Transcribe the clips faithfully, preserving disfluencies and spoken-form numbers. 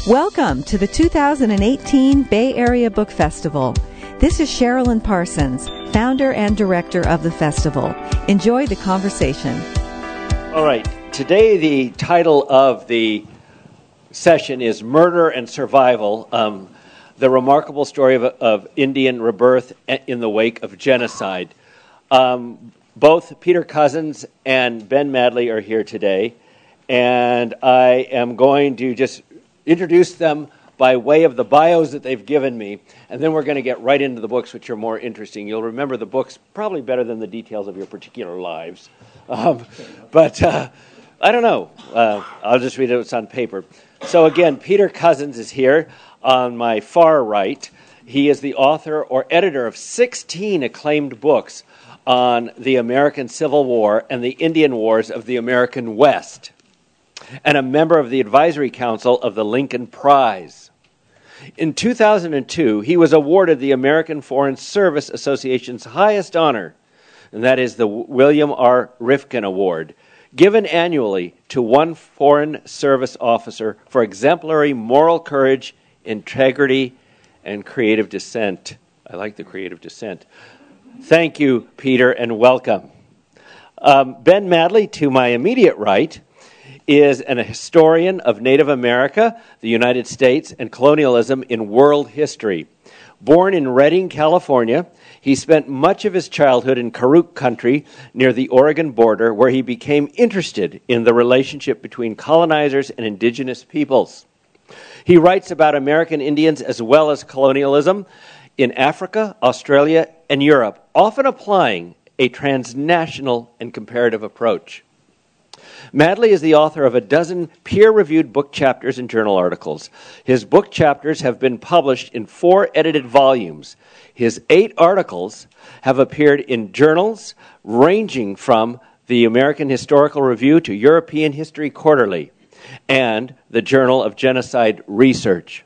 Welcome to the two thousand eighteen Bay Area Book Festival. This is Sherilyn Parsons, founder and director of the festival. Enjoy the conversation. All right. Today the title of the session is Murder and Survival, um, the remarkable story of, of Indian rebirth in the wake of genocide. Um, both Peter Cozzens and Ben Madley are here today, and I am going to just introduce them by way of the bios that they've given me, and then we're going to get right into the books, which are more interesting. You'll remember the books probably better than the details of your particular lives. Um, but uh, I don't know. Uh, I'll just read it. It's on paper. So again, Peter Cozzens is here on my far right. He is the author or editor of sixteen acclaimed books on the American Civil War and the Indian Wars of the American West, and a member of the advisory council of the Lincoln Prize. In two thousand two, he was awarded the American Foreign Service Association's highest honor, and that is the William R. Rifkin Award, given annually to one foreign service officer for exemplary moral courage, integrity, and creative dissent. I like the creative dissent. Thank you, Peter, and welcome. Um, Ben Madley, to my immediate right, is an historian of Native America, the United States, and colonialism in world history. Born in Redding, California, he spent much of his childhood in Karuk country near the Oregon border, where he became interested in the relationship between colonizers and indigenous peoples. He writes about American Indians as well as colonialism in Africa, Australia, and Europe, often applying a transnational and comparative approach. Madley is the author of a dozen peer-reviewed book chapters and journal articles. His book chapters have been published in four edited volumes. His eight articles have appeared in journals ranging from the American Historical Review to European History Quarterly and the Journal of Genocide Research.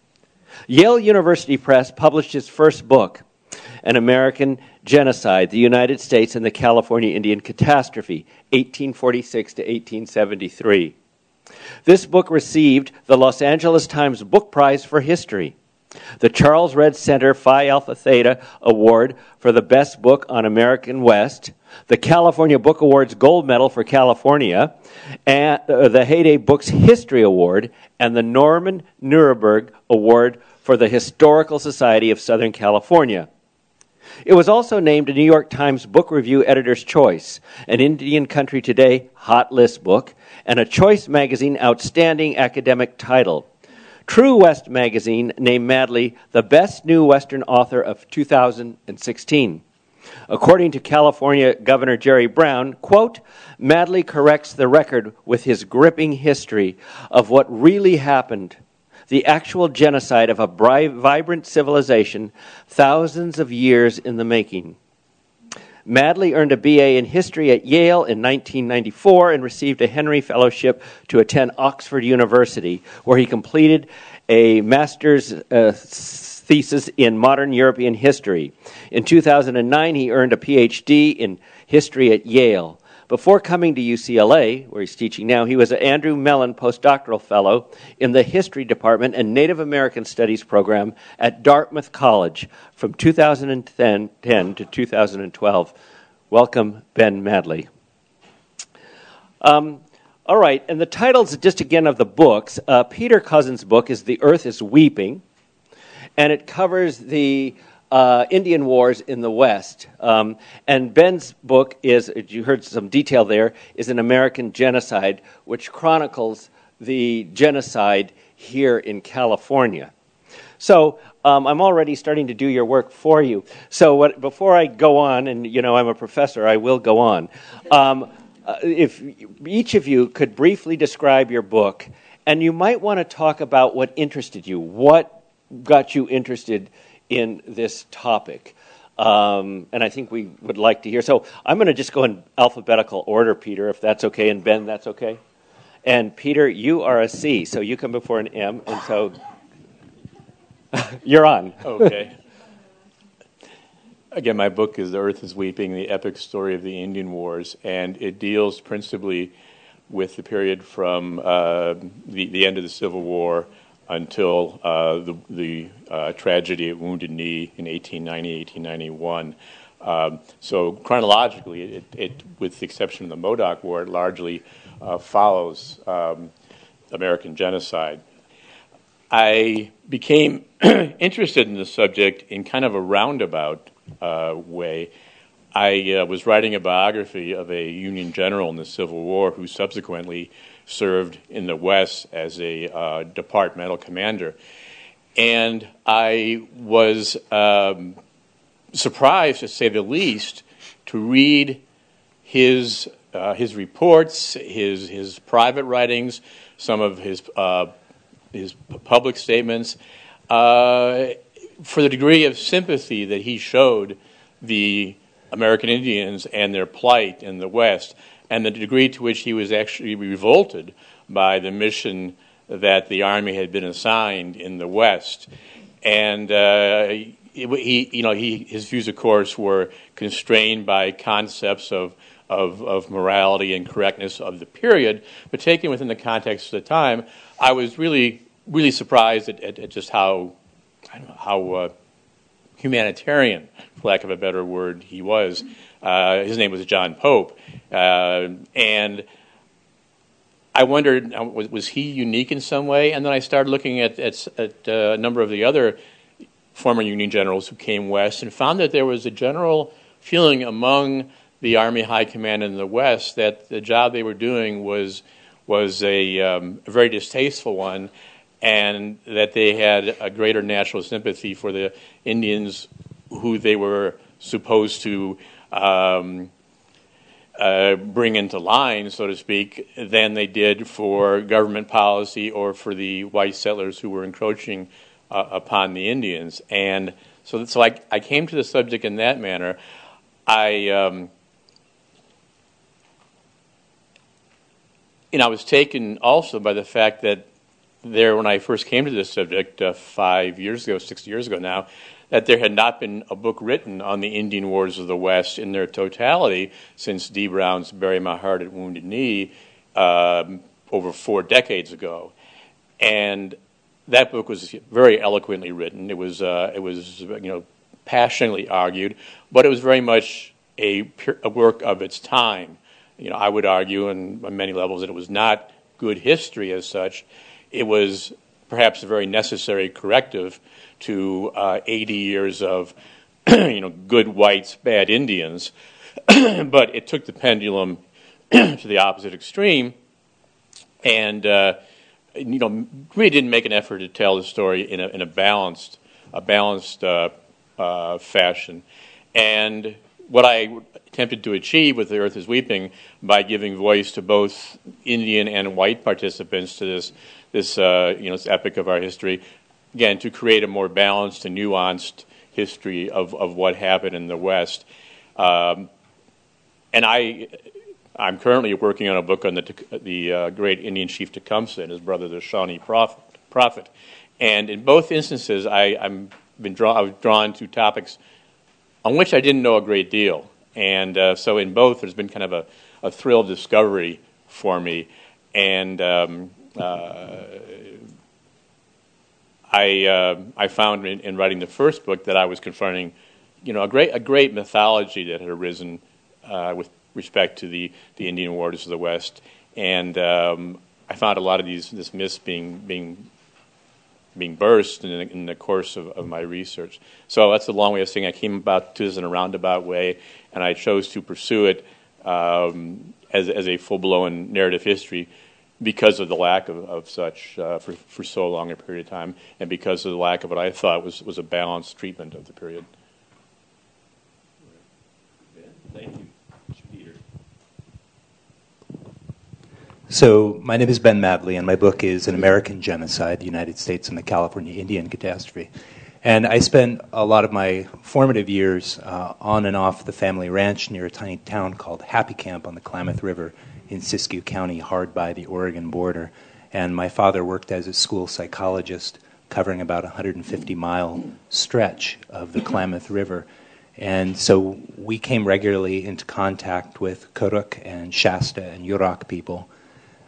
Yale University Press published his first book, An American Genocide, the United States and the California Indian Catastrophe, eighteen forty-six to eighteen seventy-three. This book received the Los Angeles Times Book Prize for History, the Charles Redd Center Phi Alpha Theta Award for the Best Book on American West, the California Book Awards Gold Medal for California, and uh, the Heyday Books History Award, and the Norman Nuremberg Award for the Historical Society of Southern California. It was also named a New York Times Book Review Editor's Choice, an Indian Country Today Hot List book, and a Choice Magazine Outstanding Academic Title. True West Magazine named Madley the best new Western author of two thousand sixteen. According to California Governor Jerry Brown, quote, Madley corrects the record with his gripping history of what really happened, the actual genocide of a bri- vibrant civilization thousands of years in the making. Madley earned a B A in history at Yale in nineteen ninety-four and received a Henry Fellowship to attend Oxford University, where he completed a master's uh, thesis in modern European history. In two thousand nine, he earned a P H D in history at Yale. Before coming to U C L A, where he's teaching now, he was an Andrew Mellon postdoctoral fellow in the History Department and Native American Studies program at Dartmouth College from two thousand ten to two thousand twelve. Welcome, Ben Madley. Um, all right, and the titles, just again, of the books. Uh, Peter Cozzens' book is The Earth is Weeping, and it covers the Uh, Indian Wars in the West. Um, and Ben's book is, you heard some detail there, is An American Genocide, which chronicles the genocide here in California. So um, I'm already starting to do your work for you. So what, before I go on, and you know I'm a professor, I will go on. Um, uh, if each of you could briefly describe your book, and you might want to talk about what interested you, what got you interested in this topic. Um, and I think we would like to hear. So I'm going to just go in alphabetical order, Peter, if that's okay, and Ben, that's okay. And Peter, you are a C, so you come before an M, and so you're on. Okay. Again, my book is The Earth is Weeping, the epic story of the Indian Wars, and it deals principally with the period from uh, the, the end of the Civil War until uh, the, the uh, tragedy at Wounded Knee in eighteen ninety, eighteen ninety-one. Um, so chronologically, it, it, with the exception of the Modoc War, it largely uh, follows um, American genocide. I became interested in the subject in kind of a roundabout uh, way. I uh, was writing a biography of a Union general in the Civil War who subsequently served in the West as a uh, departmental commander. And I was um, surprised, to say the least, to read his uh, his reports, his his private writings, some of his uh, his public statements, uh, for the degree of sympathy that he showed the American Indians and their plight in the West, and the degree to which he was actually revolted by the mission that the Army had been assigned in the West. And uh, he, you know, he, his views, of course, were constrained by concepts of, of, of morality and correctness of the period, but taken within the context of the time, I was really, really surprised at, at, at just how, I don't know, how uh, humanitarian, for lack of a better word, he was. Uh, his name was John Pope, uh, and I wondered, was, was he unique in some way? And then I started looking at, at, at uh, a number of the other former Union generals who came west and found that there was a general feeling among the Army High Command in the West that the job they were doing was was a, um, a very distasteful one, and that they had a greater natural sympathy for the Indians who they were supposed to um, uh, bring into line, so to speak, than they did for government policy or for the white settlers who were encroaching uh, upon the Indians. And so, so I, I came to the subject in that manner. I, um, you know, I was taken also by the fact that there, when I first came to this subject uh, five years ago, six years ago now, that there had not been a book written on the Indian Wars of the West in their totality since D. Brown's Bury My Heart at Wounded Knee um, over four decades ago. And that book was very eloquently written. It was, uh, it was, you know, passionately argued, but it was very much a, a work of its time. You know, I would argue, and on many levels, that it was not good history as such. It was perhaps a very necessary corrective to uh, eighty years of, you know, good whites, bad Indians. But it took the pendulum to the opposite extreme, and uh, you know, really didn't make an effort to tell the story in a, in a balanced, a balanced uh, uh, fashion. And what I attempted to achieve with The Earth is Weeping, by giving voice to both Indian and white participants to this, this uh, you know, this epic of our history, again, to create a more balanced and nuanced history of, of what happened in the West. Um, and I, I'm currently working on a book on the, the uh, great Indian chief Tecumseh and his brother, the Shawnee Prophet. Prophet. And in both instances, I, I'm been draw, I was drawn to topics on which I didn't know a great deal. And uh, so in both, there's been kind of a, a thrill of discovery for me. And um, uh, I uh, I found in, in writing the first book that I was confronting, you know, a great a great mythology that had arisen uh, with respect to the, the Indian Wars of the West, and um, I found a lot of these this myths being being being burst in, in the course of, of my research. So that's a long way of saying I came about to this in a roundabout way, and I chose to pursue it um, as as a full blown narrative history, because of the lack of, of such uh, for, for so long a period of time, and because of the lack of what I thought was, was a balanced treatment of the period. Thank you. Peter. So my name is Ben Madley, and my book is An American Genocide, the United States and the California Indian Catastrophe. And I spent a lot of my formative years uh, on and off the family ranch near a tiny town called Happy Camp on the Klamath River in Siskiyou County, hard by the Oregon border. And my father worked as a school psychologist, covering about a one hundred fifty mile stretch of the Klamath River. And so we came regularly into contact with Kuruk and Shasta and Yurok people.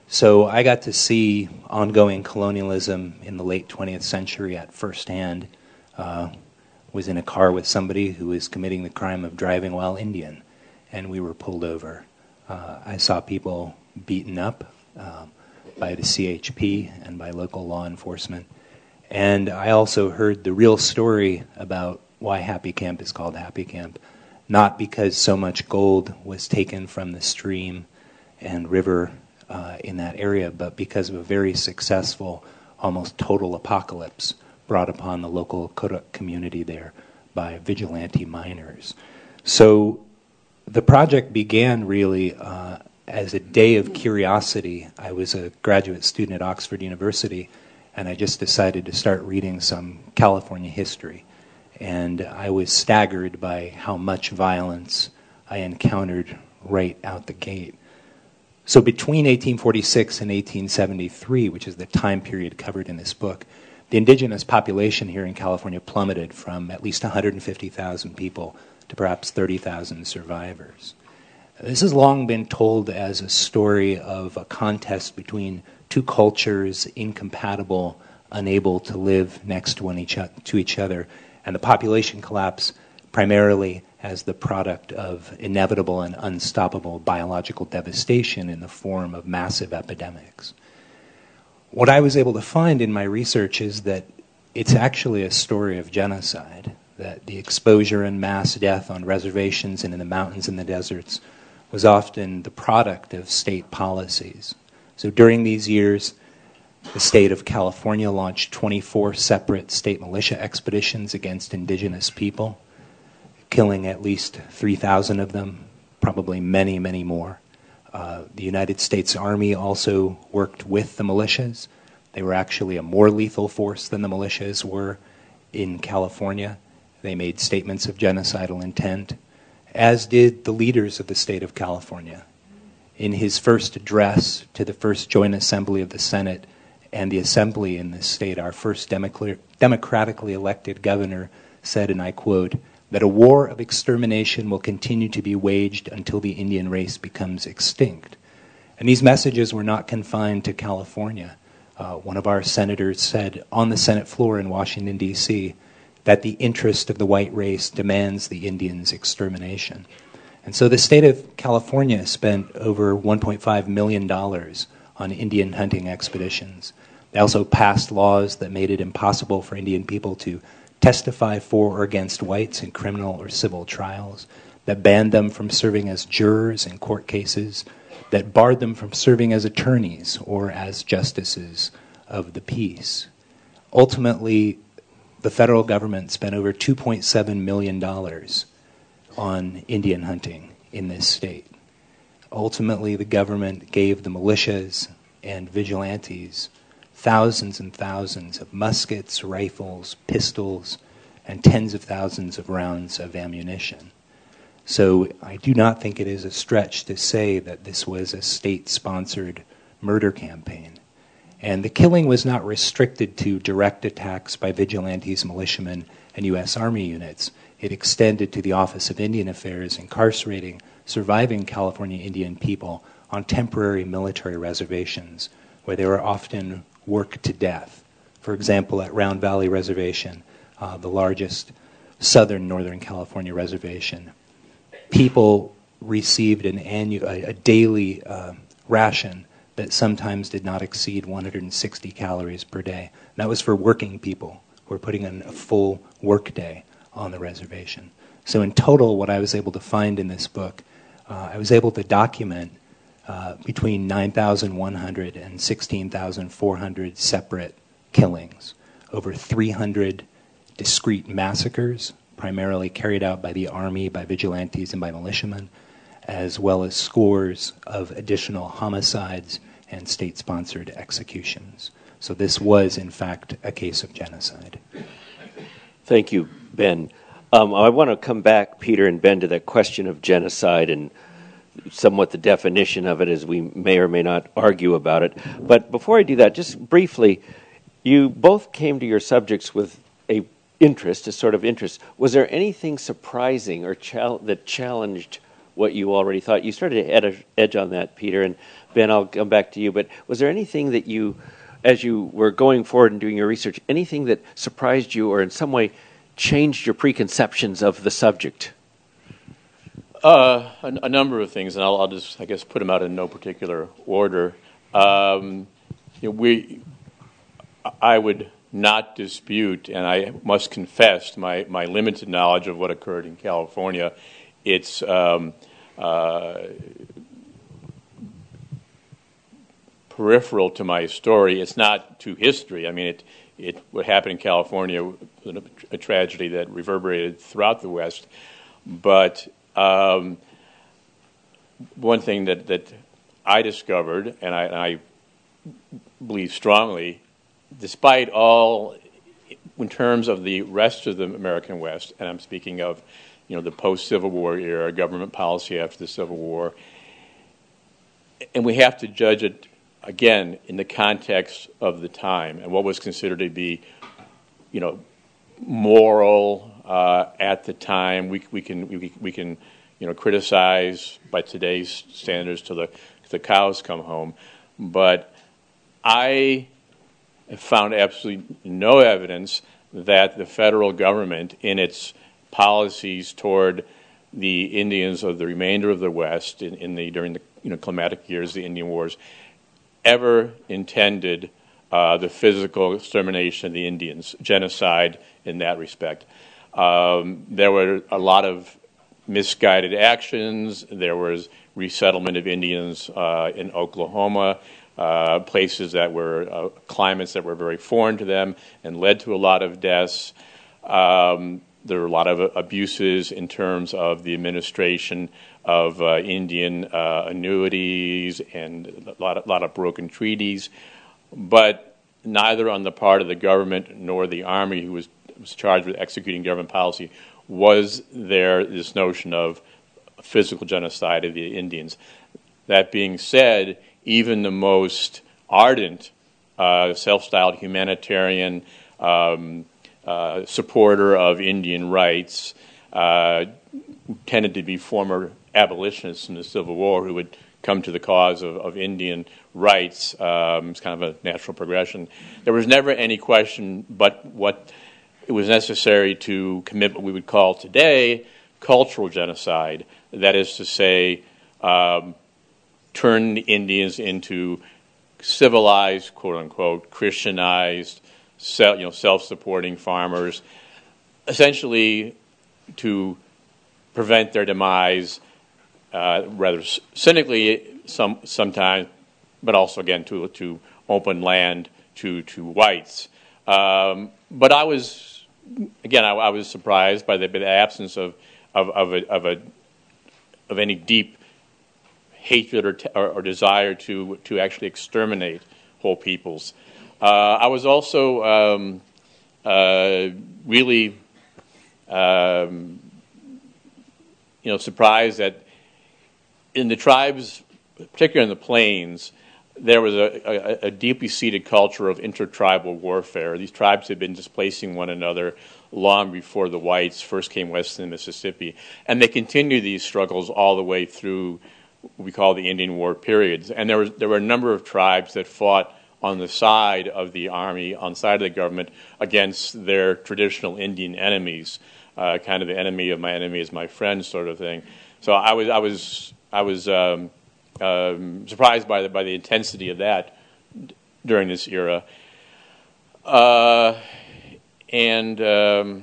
So I got to see ongoing colonialism in the late twentieth century at first hand. Uh, was in a car with somebody who was committing the crime of driving while Indian, and we were pulled over. Uh, I saw people beaten up uh, by the C H P and by local law enforcement. And I also heard the real story about why Happy Camp is called Happy Camp, not because so much gold was taken from the stream and river uh, in that area, but because of a very successful, almost total apocalypse brought upon the local Kodak community there by vigilante miners. So the project began really uh, as a day of curiosity. I was a graduate student at Oxford University, and I just decided to start reading some California history. And I was staggered by how much violence I encountered right out the gate. So between eighteen forty-six and eighteen seventy-three, which is the time period covered in this book, the indigenous population here in California plummeted from at least one hundred fifty thousand people to perhaps thirty thousand survivors. This has long been told as a story of a contest between two cultures, incompatible, unable to live next to, one each, to each other, and the population collapse primarily as the product of inevitable and unstoppable biological devastation in the form of massive epidemics. What I was able to find in my research is that it's actually a story of genocide, that the exposure and mass death on reservations and in the mountains and the deserts was often the product of state policies. So during these years, the state of California launched twenty-four separate state militia expeditions against indigenous people, killing at least three thousand of them, probably many, many more. Uh, the United States Army also worked with the militias. They were actually a more lethal force than the militias were in California. They made statements of genocidal intent, as did the leaders of the state of California. In his first address to the first Joint Assembly of the Senate and the Assembly in this state, our first democ- democratically elected governor said, and I quote, that a war of extermination will continue to be waged until the Indian race becomes extinct. And these messages were not confined to California. Uh, one of our senators said on the Senate floor in Washington, D C, that the interest of the white race demands the Indians' extermination. And so the state of California spent over one point five million dollars on Indian hunting expeditions. They also passed laws that made it impossible for Indian people to testify for or against whites in criminal or civil trials, that banned them from serving as jurors in court cases, that barred them from serving as attorneys or as justices of the peace. Ultimately, the federal government spent over two point seven million dollars on Indian hunting in this state. Ultimately, the government gave the militias and vigilantes thousands and thousands of muskets, rifles, pistols, and tens of thousands of rounds of ammunition. So I do not think it is a stretch to say that this was a state-sponsored murder campaign. And the killing was not restricted to direct attacks by vigilantes, militiamen, and U S Army units. It extended to the Office of Indian Affairs, incarcerating surviving California Indian people on temporary military reservations, where they were often worked to death. For example, at Round Valley Reservation, uh, the largest southern Northern California reservation, people received an annual, a, a daily uh, ration that sometimes did not exceed one hundred sixty calories per day. And that was for working people who were putting in a full work day on the reservation. So in total, what I was able to find in this book, uh, I was able to document uh, between nine thousand one hundred and sixteen thousand four hundred separate killings, over three hundred discrete massacres, primarily carried out by the Army, by vigilantes, and by militiamen, as well as scores of additional homicides and state-sponsored executions. So this was, in fact, a case of genocide. Thank you, Ben. Um, I want to come back, Peter and Ben, to that question of genocide and somewhat the definition of it, as we may or may not argue about it. But before I do that, just briefly, you both came to your subjects with a interest, a sort of interest. Was there anything surprising or chal- that challenged what you already thought. You started to ed- edge on that, Peter, and Ben, I'll come back to you. But was there anything that you, as you were going forward and doing your research, anything that surprised you or in some way changed your preconceptions of the subject? Uh, a, a number of things, and I'll, I'll just, I guess, put them out in no particular order. Um, you know, we, I would not dispute, and I must confess my, my limited knowledge of what occurred in California. It's um, uh, peripheral to my story. It's not to history. I mean, it, it what happened in California was a, a tragedy that reverberated throughout the West. But um, one thing that, that I discovered, and I, and I believe strongly, despite all, in terms of the rest of the American West, and I'm speaking of, you know, the post-Civil War era, government policy after the Civil War, and we have to judge it, again, in the context of the time and what was considered to be, you know, moral uh, at the time. We, we can, we, we can, you know, criticize by today's standards till the, till the cows come home. But I have found absolutely no evidence that the federal government, in its policies toward the Indians of the remainder of the West in, in the during the you know climatic years, the Indian Wars, ever intended uh, the physical extermination of the Indians, genocide in that respect. Um, there were a lot of misguided actions. There was resettlement of Indians uh, in Oklahoma, uh, places that were uh, climates that were very foreign to them and led to a lot of deaths. Um, there were a lot of abuses in terms of the administration of uh, Indian uh, annuities and a lot of, lot of broken treaties. But neither on the part of the government nor the Army, who was, was charged with executing government policy, was there this notion of physical genocide of the Indians. That being said, even the most ardent, uh, self-styled humanitarian um, uh, supporter of Indian rights uh, tended to be former abolitionists in the Civil War who would come to the cause of, of Indian rights. Um, it's kind of a natural progression. There was never any question but what it was necessary to commit what we would call today cultural genocide. That is to say, um, turn the Indians into civilized, quote unquote, Christianized, self, you know, self-supporting farmers, essentially to prevent their demise, uh, rather cynically some sometimes, but also again to to open land to to whites. Um, but I was again I, I was surprised by the, by the absence of of of a, of a of any deep hatred or, t- or, or desire to to actually exterminate whole peoples. Uh, I was also um, uh, really um, you know surprised that in the tribes, particularly in the plains, there was a, a, a deeply seated culture of intertribal warfare. These tribes had been displacing one another long before the whites first came west in the Mississippi. And they continued these struggles all the way through what we call the Indian War periods. And there was there were a number of tribes that fought on the side of the Army, on the side of the government, against their traditional Indian enemies, uh, kind of the enemy of my enemy is my friend sort of thing. So I was I was I was um, um, surprised by the by the intensity of that d- during this era. Uh, and um,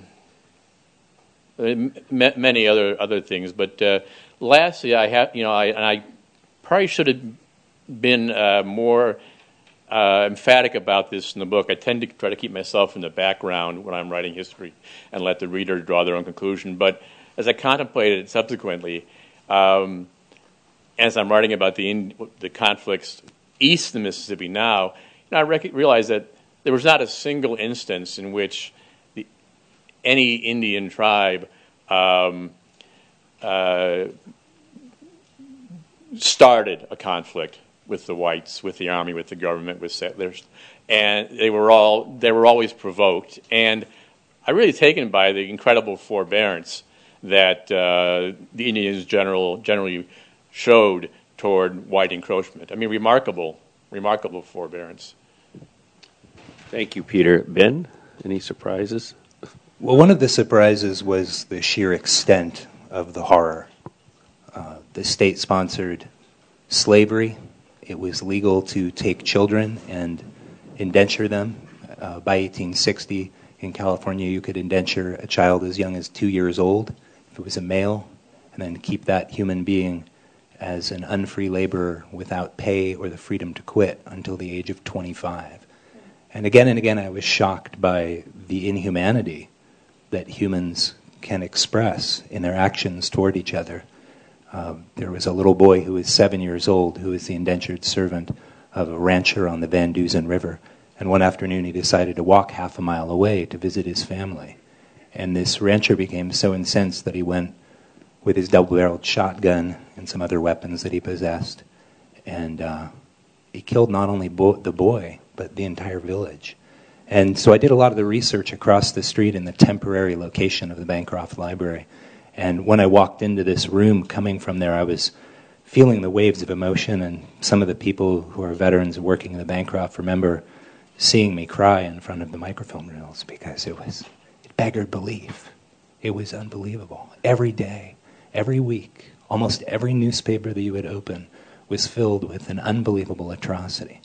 m- many other other things. But uh, lastly, I have you know, I, and I probably should have been uh, more uh, emphatic about this in the book. I tend to try to keep myself in the background when I'm writing history and let the reader draw their own conclusion. But as I contemplated it subsequently, um, as I'm writing about the in, the conflicts east of the Mississippi now, you know, I rec- realized that there was not a single instance in which the, any Indian tribe um, uh, started a conflict with the whites, with the Army, with the government, with settlers, and they were all they were always provoked. And I'm really taken by the incredible forbearance that uh, the Indians general generally showed toward white encroachment. I mean, remarkable, remarkable forbearance. Thank you, Peter. Ben, any surprises? Well, one of the surprises was the sheer extent of the horror. Uh, the state sponsored slavery. It was legal to take children and indenture them. Uh, by eighteen sixty, in California, you could indenture a child as young as two years old, if it was a male, and then keep that human being as an unfree laborer without pay or the freedom to quit until the age of twenty-five. And again and again, I was shocked by the inhumanity that humans can express in their actions toward each other. Uh, there was a little boy who was seven years old who was the indentured servant of a rancher on the Van Dusen River. And one afternoon he decided to walk half a mile away to visit his family. And this rancher became so incensed that he went with his double-barreled shotgun and some other weapons that he possessed. And uh, he killed not only bo- the boy, but the entire village. And so I did a lot of the research across the street in the temporary location of the Bancroft Library. And when I walked into this room coming from there, I was feeling the waves of emotion. And some of the people who are veterans working in the Bancroft remember seeing me cry in front of the microfilm reels because it was, it beggared belief. It was unbelievable. Every day, every week, almost every newspaper that you would open was filled with an unbelievable atrocity.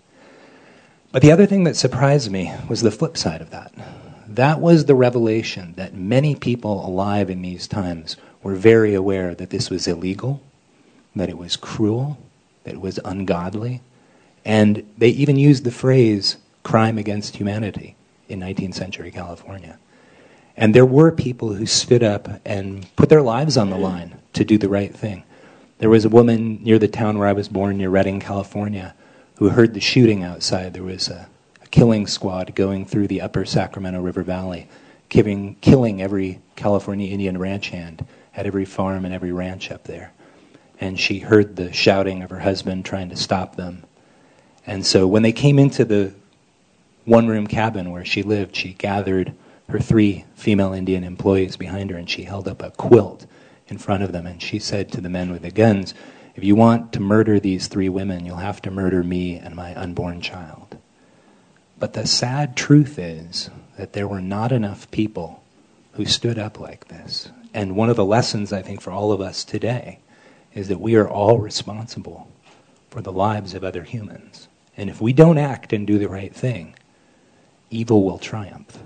But the other thing that surprised me was the flip side of that. That was the revelation that many people alive in these times were very aware that this was illegal, that it was cruel, that it was ungodly, and they even used the phrase crime against humanity in nineteenth century California. And there were people who stood up and put their lives on the line to do the right thing. There was a woman near the town where I was born, near Redding, California, who heard the shooting outside. There was a, a killing squad going through the upper Sacramento River Valley, killing, killing every California Indian ranch hand at every farm and every ranch up there. And she heard the shouting of her husband trying to stop them. And so when they came into the one-room cabin where she lived, she gathered her three female Indian employees behind her, and she held up a quilt in front of them, and she said to the men with the guns, "If you want to murder these three women, you'll have to murder me and my unborn child." But the sad truth is that there were not enough people who stood up like this. And one of the lessons, I think, for all of us today is that we are all responsible for the lives of other humans. And if we don't act and do the right thing, evil will triumph.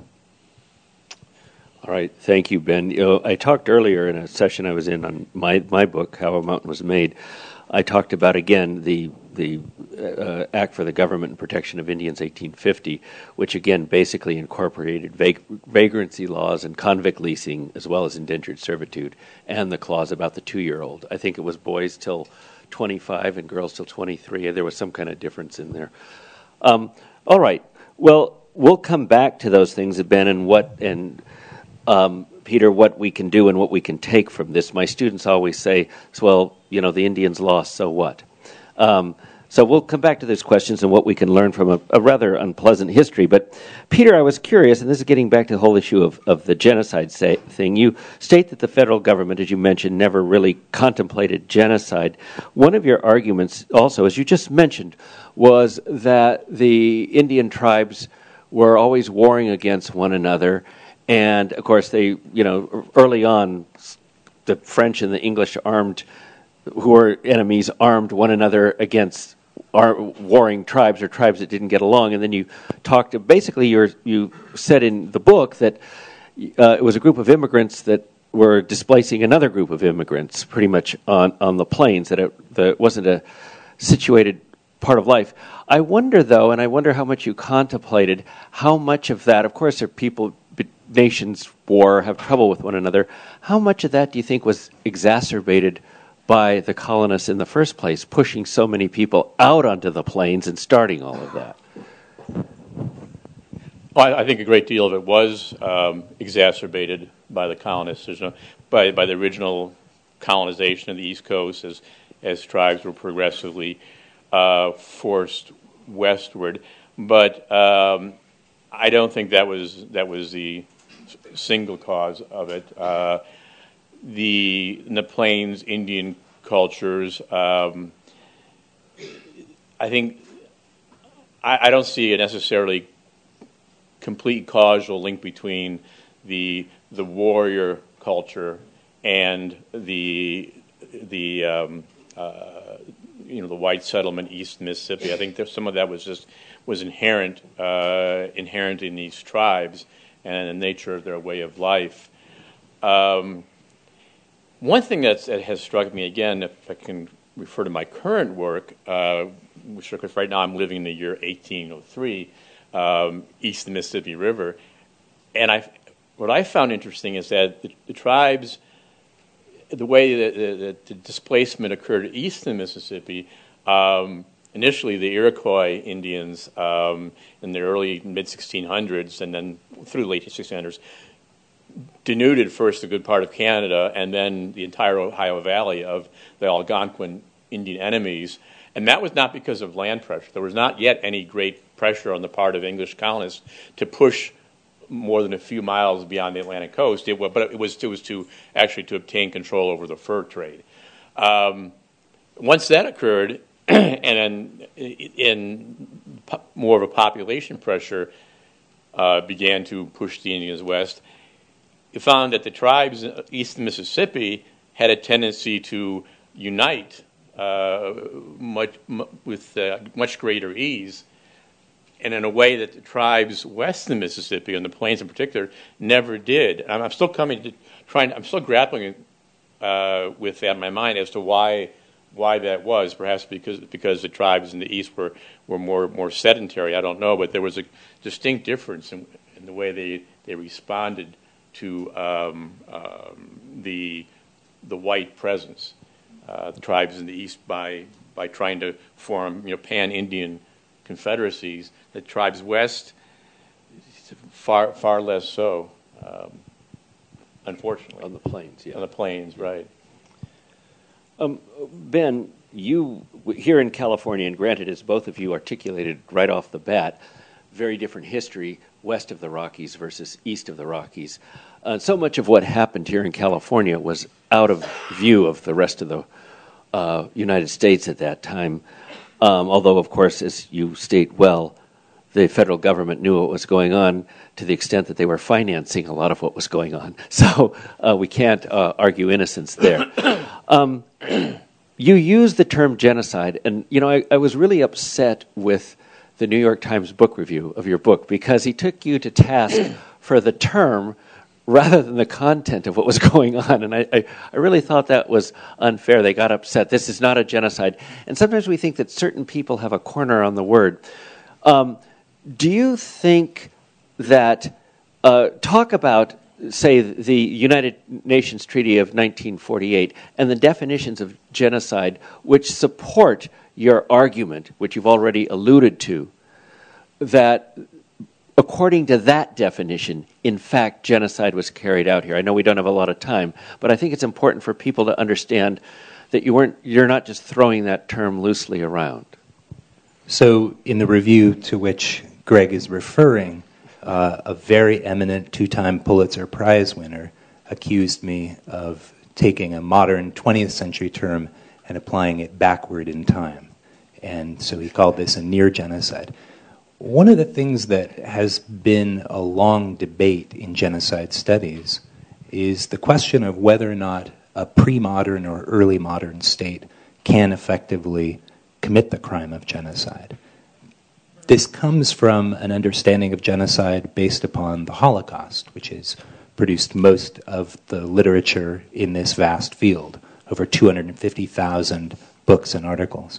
All right, thank you, Ben. You know, I talked earlier in a session I was in on my, my book, How a Mountain Was Made. I talked about, again, the the uh, Act for the Government and Protection of Indians, eighteen fifty, which, again, basically incorporated vag- vagrancy laws and convict leasing, as well as indentured servitude, and the clause about the two-year-old. I think it was boys till twenty-five and girls till twenty-three. There was some kind of difference in there. Um, all right. Well, we'll come back to those things, Ben, and what and um, Peter, what we can do and what we can take from this. My students always say, "Well, you know, the Indians lost, so what?" Um, so we'll come back to those questions and what we can learn from a, a rather unpleasant history. But Peter, I was curious, and this is getting back to the whole issue of, of the genocide say, thing. You state that the federal government, as you mentioned, never really contemplated genocide. One of your arguments also, as you just mentioned, was that the Indian tribes were always warring against one another. And, of course, they, you know, early on, the French and the English armed, who were enemies, armed one another against our warring tribes or tribes that didn't get along. And then you talked, basically you you said in the book that uh, it was a group of immigrants that were displacing another group of immigrants pretty much on, on the plains, that it, that it wasn't a situated part of life. I wonder, though, and I wonder how much you contemplated, how much of that, of course, there are people, nations war, have trouble with one another. How much of that do you think was exacerbated by the colonists in the first place, pushing so many people out onto the plains and starting all of that? Well, I, I think a great deal of it was um, exacerbated by the colonists, There's no, by, by the original colonization of the East Coast as, as tribes were progressively uh, forced westward. But um, I don't think that was that was the single cause of it. Uh, the in the Plains Indian cultures, um, I think I, I don't see a necessarily complete causal link between the the warrior culture and the the um, uh, you know the white settlement east Mississippi. I think that some of that was just was inherent uh, inherent in these tribes and the nature of their way of life. Um, one thing that's, that has struck me again, if I can refer to my current work, uh, which because right now I'm living in the year eighteen oh three, um, east of the Mississippi River, and I, what I found interesting is that the, the tribes, the way that the, the displacement occurred east of the Mississippi, um, initially the Iroquois Indians um, in the early mid sixteen hundreds and then through the late sixteen hundreds denuded first a good part of Canada and then the entire Ohio Valley of the Algonquin Indian enemies. And that was not because of land pressure. There was not yet any great pressure on the part of English colonists to push more than a few miles beyond the Atlantic coast. It was, but it was, it was to actually to obtain control over the fur trade. Um, once that occurred, and then in more of a population pressure uh, began to push the Indians west, you found that the tribes east of Mississippi had a tendency to unite uh, much m- with uh, much greater ease, and in a way that the tribes west of the Mississippi, and the Plains in particular, never did. I'm, I'm still coming to trying. I'm still grappling uh, with that in my mind as to why why that was. Perhaps because because the tribes in the east were, were more more sedentary. I don't know, but there was a distinct difference in, in the way they, they responded to um, um, the the white presence. Uh, the tribes in the east by by trying to form you know pan-Indian confederacies. The tribes west far far less so. Um, unfortunately, on the plains, yeah, on the plains, right. Um, Ben, you here in California, and granted, as both of you articulated right off the bat, very different history west of the Rockies versus east of the Rockies. Uh, so much of what happened here in California was out of view of the rest of the uh, United States at that time. Um, although, of course, as you state well, the federal government knew what was going on to the extent that they were financing a lot of what was going on. So uh, we can't uh, argue innocence there. Um, you use the term genocide, and you know I, I was really upset with the New York Times book review of your book because he took you to task for the term rather than the content of what was going on. And I, I, I really thought that was unfair. They got upset. This is not a genocide. And sometimes we think that certain people have a corner on the word. Um, do you think that, uh, talk about, say, the United Nations Treaty of nineteen forty-eight and the definitions of genocide which support your argument, which you've already alluded to, that according to that definition, in fact, genocide was carried out here? I know we don't have a lot of time, but I think it's important for people to understand that you weren't, you're not just throwing that term loosely around. So in the review to which Greg is referring, uh, a very eminent two-time Pulitzer Prize winner accused me of taking a modern twentieth century term and applying it backward in time. And so he called this a near genocide. One of the things that has been a long debate in genocide studies is the question of whether or not a pre-modern or early modern state can effectively commit the crime of genocide. This comes from an understanding of genocide based upon the Holocaust, which has produced most of the literature in this vast field, over two hundred fifty thousand books and articles.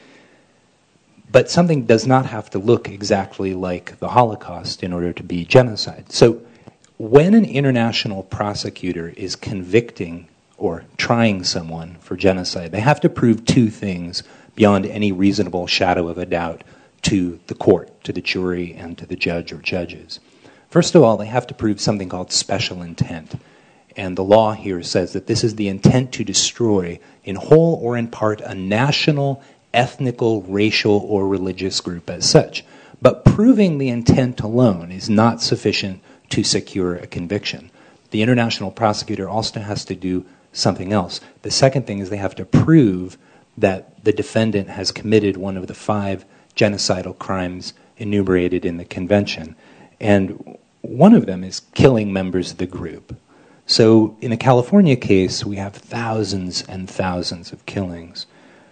But something does not have to look exactly like the Holocaust in order to be genocide. So when an international prosecutor is convicting or trying someone for genocide, they have to prove two things beyond any reasonable shadow of a doubt to the court, to the jury, and to the judge or judges. First of all, they have to prove something called special intent. And the law here says that this is the intent to destroy, in whole or in part, a national, ethnical, racial, or religious group as such. But proving the intent alone is not sufficient to secure a conviction. The international prosecutor also has to do something else. The second thing is they have to prove that the defendant has committed one of the five genocidal crimes enumerated in the convention. And one of them is killing members of the group. So in the California case, we have thousands and thousands of killings.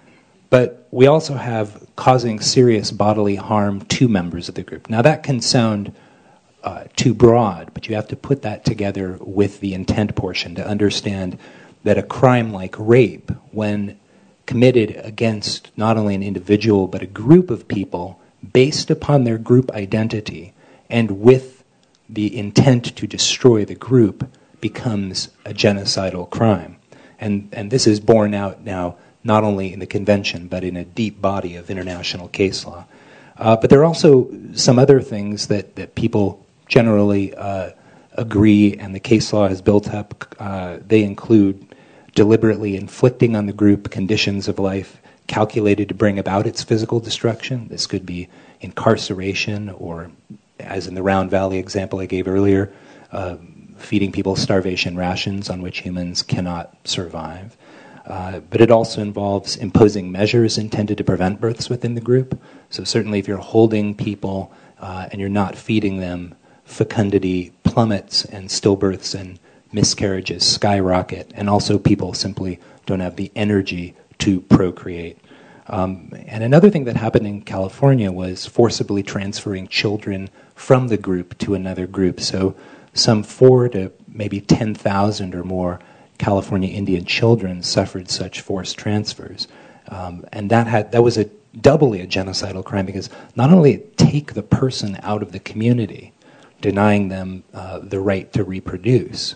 But we also have causing serious bodily harm to members of the group. Now that can sound uh, too broad, but you have to put that together with the intent portion to understand that a crime like rape, when committed against not only an individual but a group of people based upon their group identity and with the intent to destroy the group, becomes a genocidal crime. And, and this is borne out now not only in the convention but in a deep body of international case law. Uh, but there are also some other things that, that people generally uh, agree and the case law has built up. Uh, they include deliberately inflicting on the group conditions of life calculated to bring about its physical destruction. This could be incarceration or, as in the Round Valley example I gave earlier, uh, feeding people starvation rations on which humans cannot survive. Uh, but it also involves imposing measures intended to prevent births within the group. So certainly if you're holding people uh, and you're not feeding them, fecundity plummets and stillbirths and miscarriages skyrocket, and also people simply don't have the energy to procreate. Um, and another thing that happened in California was forcibly transferring children from the group to another group. So some four to maybe ten thousand or more California Indian children suffered such forced transfers. Um, and that had that was a doubly a genocidal crime because not only did it take the person out of the community, denying them uh, the right to reproduce,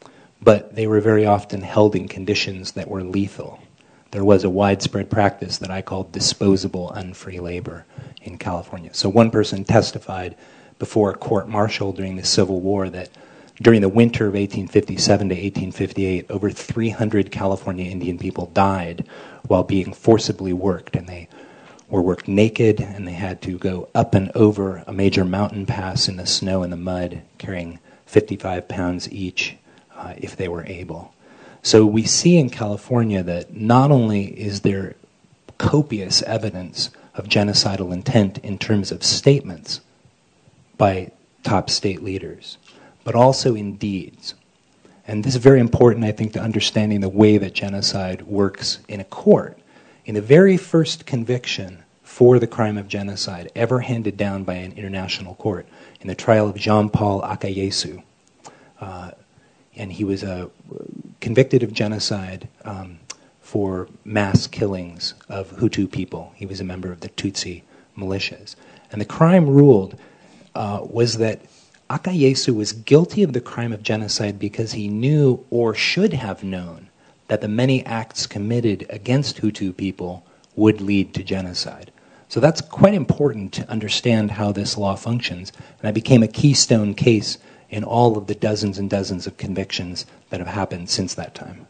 but they were very often held in conditions that were lethal. There was a widespread practice that I called disposable unfree labor in California. So one person testified before a court-martial during the Civil War that during the winter of eighteen fifty-seven to eighteen fifty-eight, over three hundred California Indian people died while being forcibly worked, and they were worked naked, and they had to go up and over a major mountain pass in the snow and the mud, carrying fifty-five pounds each uh, if they were able. So we see in California that not only is there copious evidence of genocidal intent in terms of statements by top state leaders, but also in deeds. And this is very important, I think, to understanding the way that genocide works in a court. In the very first conviction for the crime of genocide ever handed down by an international court, in the trial of Jean-Paul Akayesu, uh, and he was uh, convicted of genocide um, for mass killings of Hutu people. He was a member of the Tutsi militias. And the crime ruled uh, was that Akayesu was guilty of the crime of genocide because he knew or should have known that the many acts committed against Hutu people would lead to genocide. So that's quite important to understand how this law functions. And that became a keystone case in all of the dozens and dozens of convictions that have happened since that time.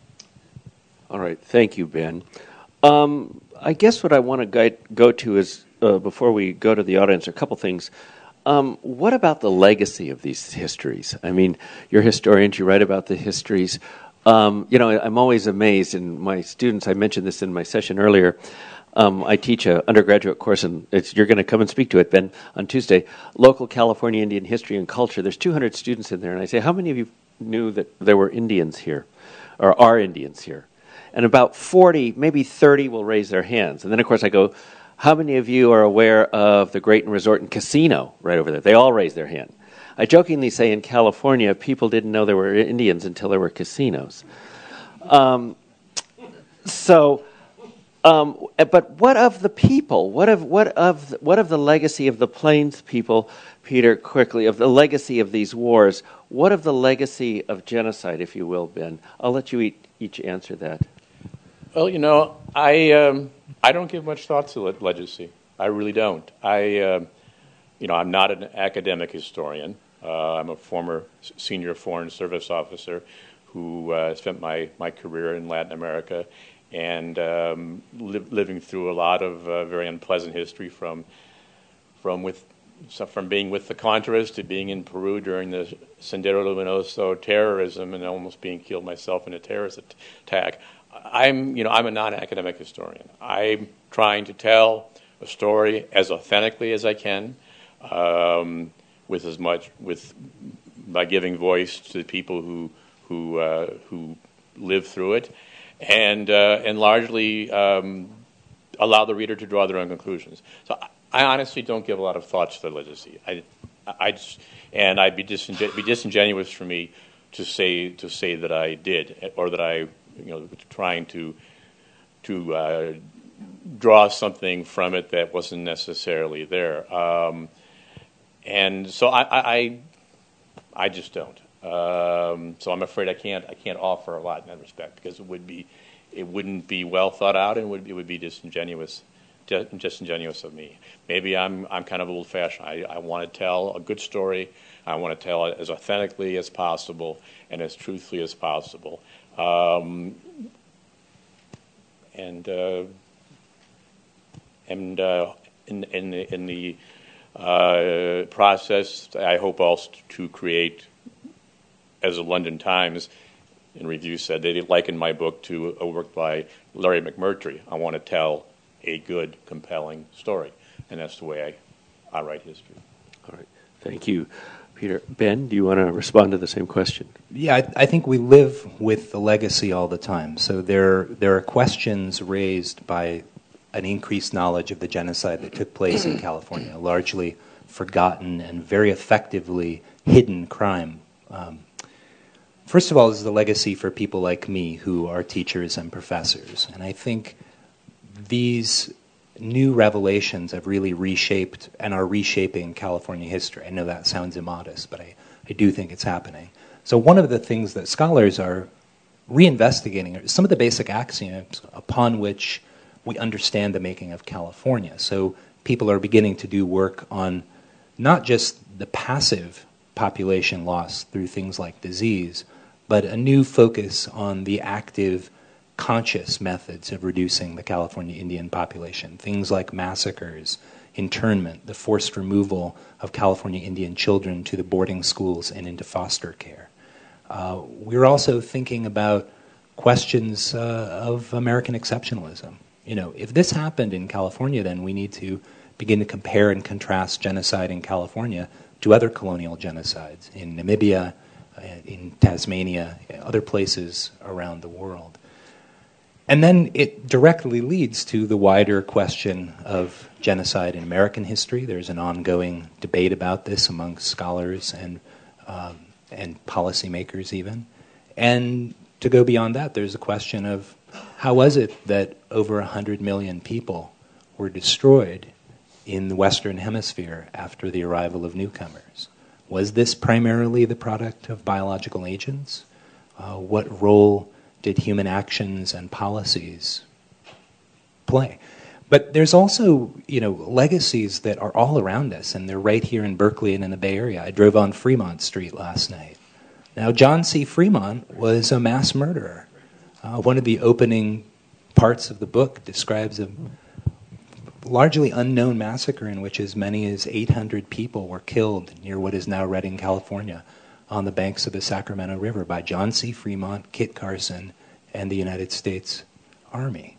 All right. Thank you, Ben. Um, I guess what I want to guide, go to is, uh, before we go to the audience, a couple things. Um, what about the legacy of these histories? I mean, you're historians, you write about the histories. Um, you know, I'm always amazed, and my students, I mentioned this in my session earlier, um, I teach an undergraduate course, and it's, you're going to come and speak to it, Ben, on Tuesday, Local California Indian History and Culture. There's two hundred students in there, and I say, how many of you knew that there were Indians here, or are Indians here? And about forty, maybe thirty will raise their hands. And then, of course, I go, how many of you are aware of the Graton Resort and Casino right over there? They all raise their hand. I jokingly say in California, people didn't know there were Indians until there were casinos. Um, so, um, but what of the people? What of what of what of the legacy of the Plains people, Peter? Quickly, of the legacy of these wars. What of the legacy of genocide, if you will, Ben? I'll let you each, each answer that. Well, you know, I um, I don't give much thought to le- legacy. I really don't. I, uh, you know, I'm not an academic historian. Uh, I'm a former senior foreign service officer who uh, spent my, my career in Latin America and um, li- living through a lot of uh, very unpleasant history from from with so from being with the Contras to being in Peru during the Sendero Luminoso terrorism and almost being killed myself in a terrorist attack. I'm, you know, I'm a non-academic historian. I'm trying to tell a story as authentically as I can, um, with as much with by giving voice to the people who who uh, who live through it, and uh, and largely um, allow the reader to draw their own conclusions. So I, I honestly don't give a lot of thoughts to the legacy. I, I just, and I'd be, disingen- be disingenuous for me to say to say that I did, or that I, you know, trying to to uh, draw something from it that wasn't necessarily there. Um, and so I, I, I just don't. Um, so I'm afraid I can't I can't offer a lot in that respect, because it would be it wouldn't be well thought out, and it would, it would be disingenuous. disingenuous of me. Maybe I'm I'm kind of old-fashioned. I, I want to tell a good story. I want to tell it as authentically as possible and as truthfully as possible. Um, and uh, and uh, in in the, in the uh, process, I hope also to create, as the London Times in review said, they likened my book to a work by Larry McMurtry. I want to tell a good, compelling story, and that's the way I, I write history. All right, thank you, Peter. Ben, do you want to respond to the same question? Yeah, I, I think we live with the legacy all the time. So there, there are questions raised by an increased knowledge of the genocide that took place in California, a largely forgotten and very effectively hidden crime. Um, first of all, is the legacy for people like me who are teachers and professors, and I think these new revelations have really reshaped and are reshaping California history. I know that sounds immodest, but I, I do think it's happening. So one of the things that scholars are reinvestigating are some of the basic axioms upon which we understand the making of California. So people are beginning to do work on not just the passive population loss through things like disease, but a new focus on the active conscious methods of reducing the California Indian population, things like massacres, internment, the forced removal of California Indian children to the boarding schools and into foster care. Uh, we're also thinking about questions uh, of American exceptionalism. You know, if this happened in California, then we need to begin to compare and contrast genocide in California to other colonial genocides in Namibia, uh, in Tasmania, other places around the world. And then it directly leads to the wider question of genocide in American history. There's an ongoing debate about this among scholars and um, and policymakers even. And to go beyond that, there's a question of how was it that over one hundred million people were destroyed in the Western Hemisphere after the arrival of newcomers? Was this primarily the product of biological agents? Uh, what role did human actions and policies play? But there's also, you know, legacies that are all around us, and they're right here in Berkeley and in the Bay Area. I drove on Fremont Street last night. Now, John C. Fremont was a mass murderer. Uh, one of the opening parts of the book describes a largely unknown massacre in which as many as eight hundred people were killed near what is now Redding, California, on the banks of the Sacramento River by John C. Fremont, Kit Carson, and the United States Army.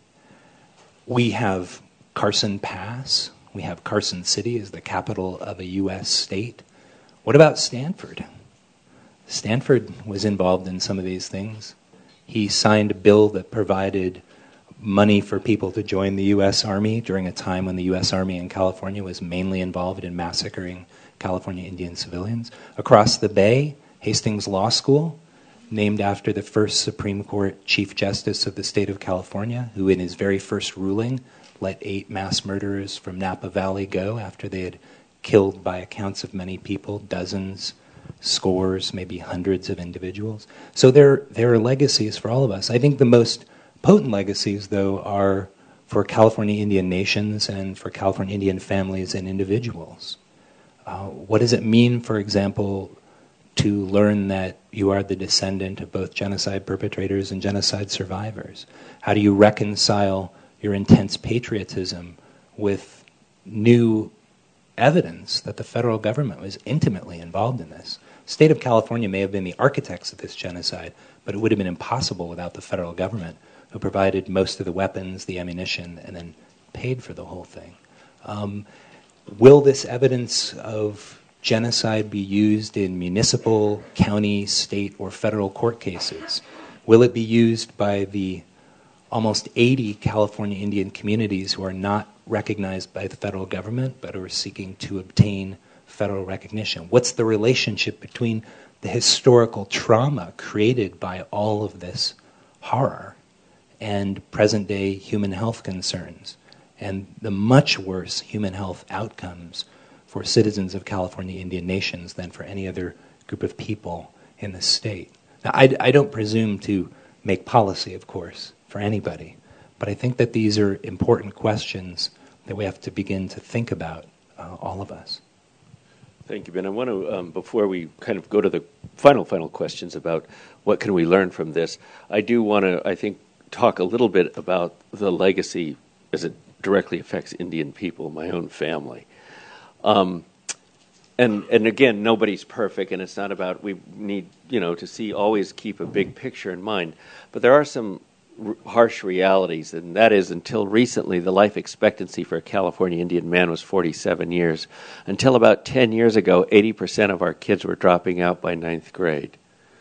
We have Carson Pass. We have Carson City as the capital of a U S state. What about Stanford? Stanford was involved in some of these things. He signed a bill that provided money for people to join the U S Army during a time when the U S Army in California was mainly involved in massacring California Indian civilians. Across the Bay, Hastings Law School, named after the first Supreme Court Chief Justice of the state of California, who in his very first ruling let eight mass murderers from Napa Valley go after they had killed, by accounts of many people, dozens, scores, maybe hundreds of individuals. So there, there are legacies for all of us. I think the most potent legacies, though, are for California Indian nations and for California Indian families and individuals. Uh, what does it mean, for example, to learn that you are the descendant of both genocide perpetrators and genocide survivors? How do you reconcile your intense patriotism with new evidence that the federal government was intimately involved in this. The state of California may have been the architects of this genocide, but it would have been impossible without the federal government, who provided most of the weapons, the ammunition, and then paid for the whole thing. Um, will this evidence of genocide be used in municipal, county, state, or federal court cases? Will it be used by the almost eighty California Indian communities who are not recognized by the federal government but are seeking to obtain federal recognition? What's the relationship between the historical trauma created by all of this horror and present-day human health concerns and the much worse human health outcomes for citizens of California Indian nations than for any other group of people in the state? Now, I, I don't presume to make policy, of course, for anybody, but I think that these are important questions that we have to begin to think about, uh, all of us. Thank you, Ben. I want to, um, before we kind of go to the final, final questions about what can we learn from this, I do want to, I think, talk a little bit about the legacy as it directly affects Indian people, my own family. Um, and and again, nobody's perfect, and it's not about, we need, you know, to see, always keep a big picture in mind. But there are some r- harsh realities, and that is, until recently, the life expectancy for a California Indian man was forty-seven years. Until about ten years ago, eighty percent of our kids were dropping out by ninth grade.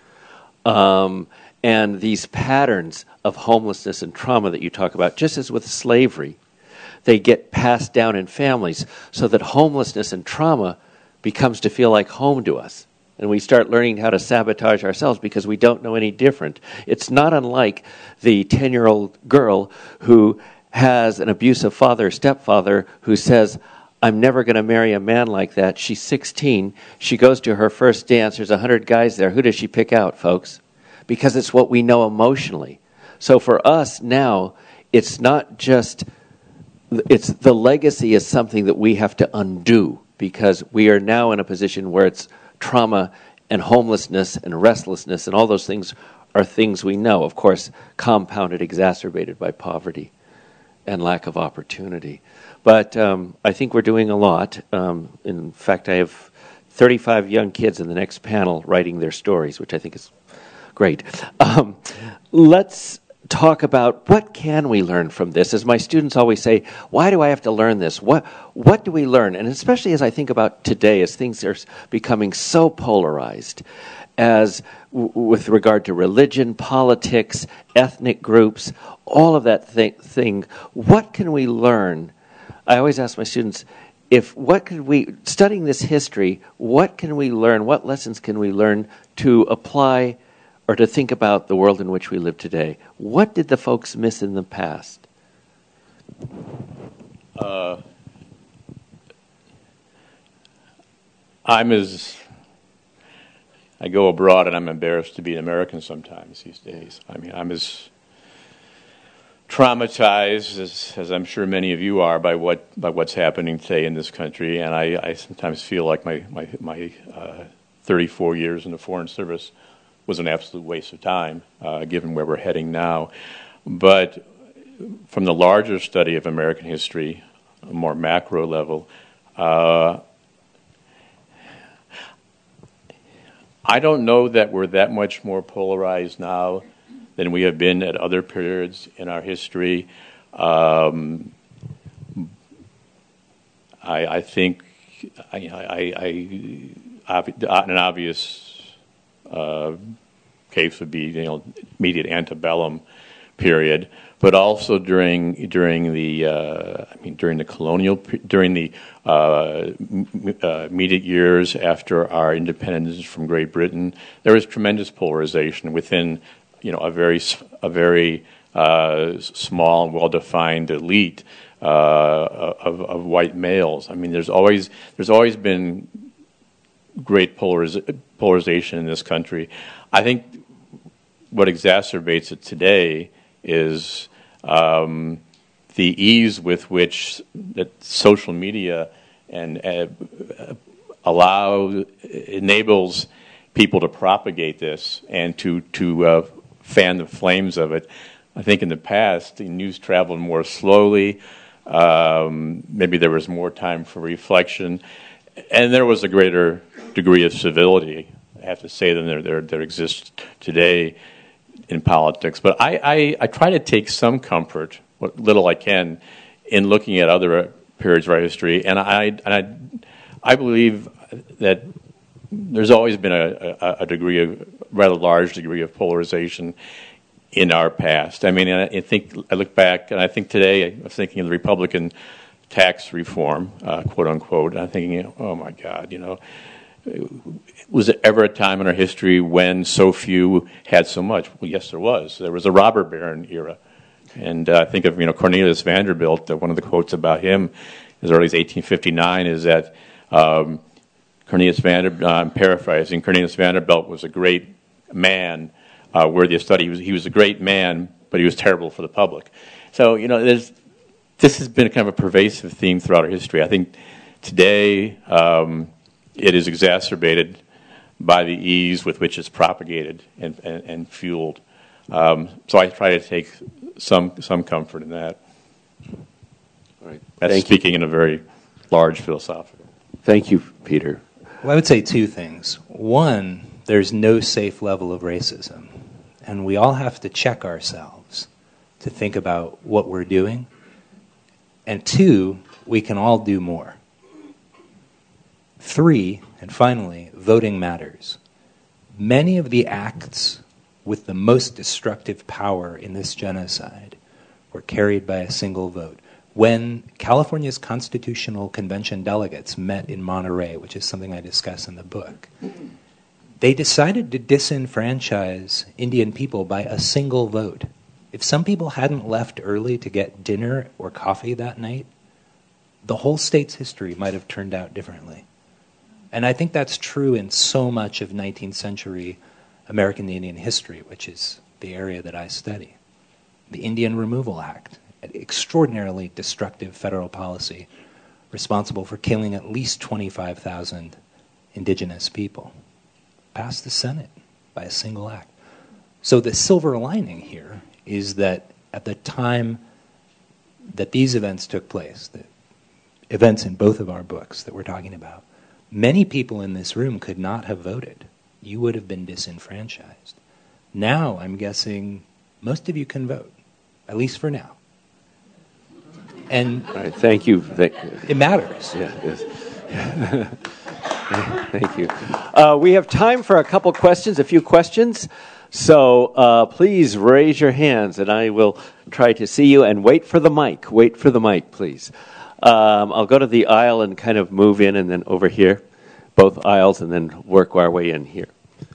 Um, and these patterns of homelessness and trauma that you talk about, just as with slavery, they get passed down in families, so that homelessness and trauma becomes to feel like home to us. And we start learning how to sabotage ourselves because we don't know any different. It's not unlike the ten-year-old girl who has an abusive father or stepfather who says, I'm never going to marry a man like that. She's sixteen. She goes to her first dance. There's one hundred guys there. Who does she pick out, folks? Because it's what we know emotionally. So for us now, it's not just... It's the legacy is something that we have to undo, because we are now in a position where it's trauma and homelessness and restlessness and all those things are things we know, of course, compounded, exacerbated by poverty and lack of opportunity. But um, I think we're doing a lot. Um, in fact, I have thirty-five young kids in the next panel writing their stories, which I think is great. Um, let's talk about what can we learn from this. As my students always say, why do I have to learn this? What what do we learn? And especially as I think about today, as things are becoming so polarized, as w- with regard to religion, politics, ethnic groups, all of that th- thing, what can we learn? I always ask my students, if what could we, studying this history, what can we learn, what lessons can we learn to apply or to think about the world in which we live today? What did the folks miss in the past? Uh, I'm as, I go abroad and I'm embarrassed to be an American sometimes these days. I mean, I'm as traumatized as, as I'm sure many of you are by what by what's happening today in this country, and I, I sometimes feel like my, my, my uh, thirty-four years in the Foreign Service was an absolute waste of time, uh, given where we're heading now. But from the larger study of American history, a more macro level, uh, I don't know that we're that much more polarized now than we have been at other periods in our history. Um, I, I think I, I, I, I, an obvious Uh, case would be, you know, immediate antebellum period, but also during during the uh, I mean during the colonial during the uh, m- uh, immediate years after our independence from Great Britain, there was tremendous polarization within, you know, a very a very uh, small and well-defined elite uh, of, of white males. I mean, there's always there's always been great polariz- polarization in this country. I think what exacerbates it today is um, the ease with which that social media and uh, allow enables people to propagate this and to to uh, fan the flames of it. I think in the past the news traveled more slowly. Um, maybe there was more time for reflection, and there was a greater degree of civility, I have to say, than there there, there exists today in politics. But I, I, I try to take some comfort, what little I can, in looking at other periods of our history, and I and I, I believe that there's always been a, a, a degree of, rather large degree of polarization in our past. I mean, I think I look back, and I think today I was thinking of the Republican tax reform, uh, quote unquote, and I'm thinking, oh my God, you know, was there ever a time in our history when so few had so much? Well, yes, there was. There was a robber baron era. And uh, I think of, you know, Cornelius Vanderbilt. Uh, one of the quotes about him, as early as eighteen fifty-nine, is that um, Cornelius Vanderbilt, uh, I'm paraphrasing, Cornelius Vanderbilt was a great man, uh, worthy of study. He was, he was a great man, but he was terrible for the public. So, you know, there's, this has been kind of a pervasive theme throughout our history. I think today um, it is exacerbated by the ease with which it's propagated and, and, and fueled. Um, so I try to take some some comfort in that. All right. That's Thank speaking you. in a very large philosophical. Thank you, Peter. Well, I would say two things. One, there's no safe level of racism, and we all have to check ourselves to think about what we're doing. And two, we can all do more. Three, and finally, voting matters. Many of the acts with the most destructive power in this genocide were carried by a single vote. When California's Constitutional Convention delegates met in Monterey, which is something I discuss in the book, they decided to disenfranchise Indian people by a single vote. If some people hadn't left early to get dinner or coffee that night, the whole state's history might have turned out differently. And I think that's true in so much of nineteenth century American Indian history, which is the area that I study. The Indian Removal Act, an extraordinarily destructive federal policy responsible for killing at least twenty-five thousand indigenous people, passed the Senate by a single act. So the silver lining here is that at the time that these events took place, the events in both of our books that we're talking about, many people in this room could not have voted. You would have been disenfranchised. Now, I'm guessing most of you can vote, at least for now. And All right, thank you. Thank you. It matters. Yeah, it is. Thank you. Uh, we have time for a couple questions, a few questions. So uh, please raise your hands, and I will try to see you. And wait for the mic. Wait for the mic, please. Um, I'll go to the aisle and kind of move in, and then over here, both aisles, and then work our way in here.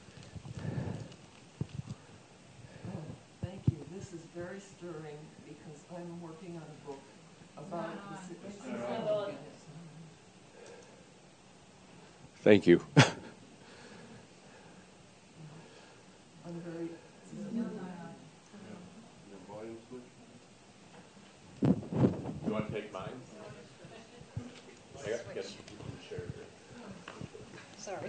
Thank you. This is very stirring because I'm working on a book about the Thank you. I'm very. You want to take mine? I guess you can share it. Sorry.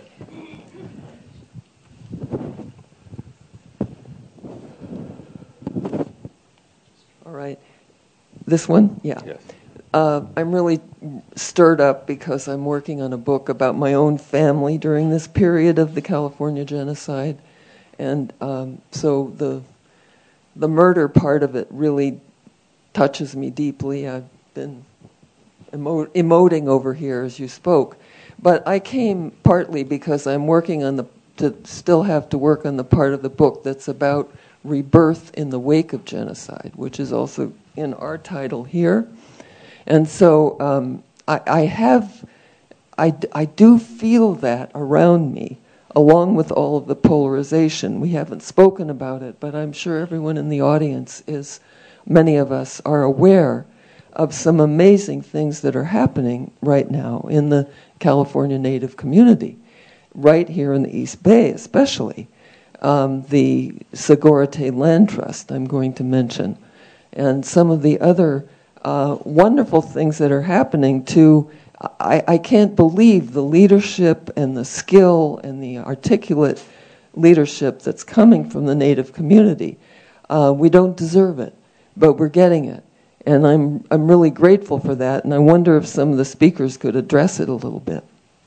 All right. This one? Yeah. Yes. Uh, I'm really stirred up because I'm working on a book about my own family during this period of the California genocide. And um, so the the murder part of it really touches me deeply. I've been emo- emoting over here as you spoke. But I came partly because I'm working on the, to still have to work on the part of the book that's about rebirth in the wake of genocide, which is also in our title here. And so um, I, I have, I, I do feel that around me, along with all of the polarization. We haven't spoken about it, but I'm sure everyone in the audience is, many of us are aware of some amazing things that are happening right now in the California Native community, right here in the East Bay especially. Um, the Sagorate Land Trust I'm going to mention, and some of the other uh, wonderful things that are happening to, I, I can't believe the leadership and the skill and the articulate leadership that's coming from the Native community. Uh, we don't deserve it, but we're getting it. And I'm I'm really grateful for that, and I wonder if some of the speakers could address it a little bit.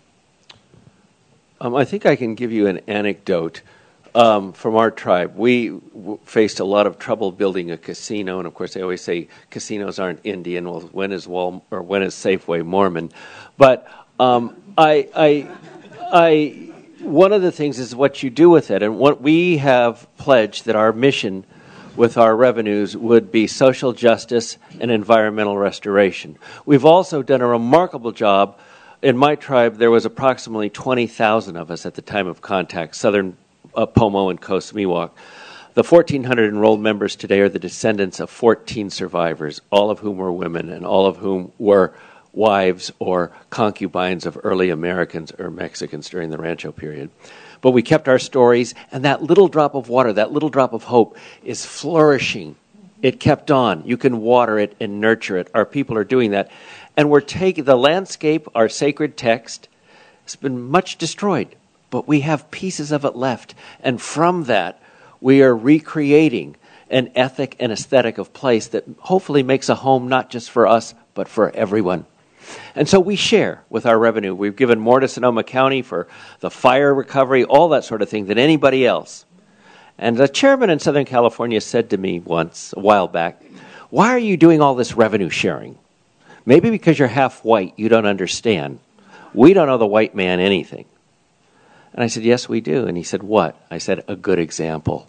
Um, I think I can give you an anecdote um, from our tribe. We w- faced a lot of trouble building a casino, and of course, they always say casinos aren't Indian. Well, when is Wal or when is Safeway Mormon? But um, I, I, I, one of the things is what you do with it, and what we have pledged that our mission with our revenues would be social justice and environmental restoration. We've also done a remarkable job. In my tribe, there was approximately twenty thousand of us at the time of contact, Southern uh, Pomo and Coast Miwok. The fourteen hundred enrolled members today are the descendants of fourteen survivors, all of whom were women and all of whom were wives or concubines of early Americans or Mexicans during the Rancho period. But we kept our stories, and that little drop of water, that little drop of hope is flourishing. It kept on. You can water it and nurture it. Our people are doing that. And we're taking the landscape, our sacred text, has been much destroyed, but we have pieces of it left. And from that, we are recreating an ethic and aesthetic of place that hopefully makes a home not just for us, but for everyone. And so we share with our revenue. We've given more to Sonoma County for the fire recovery, all that sort of thing, than anybody else. And the chairman in Southern California said to me once, a while back, "Why are you doing all this revenue sharing? Maybe because you're half white, you don't understand. We don't owe the white man anything." And I said, "Yes, we do." And he said, "What?" I said, "A good example."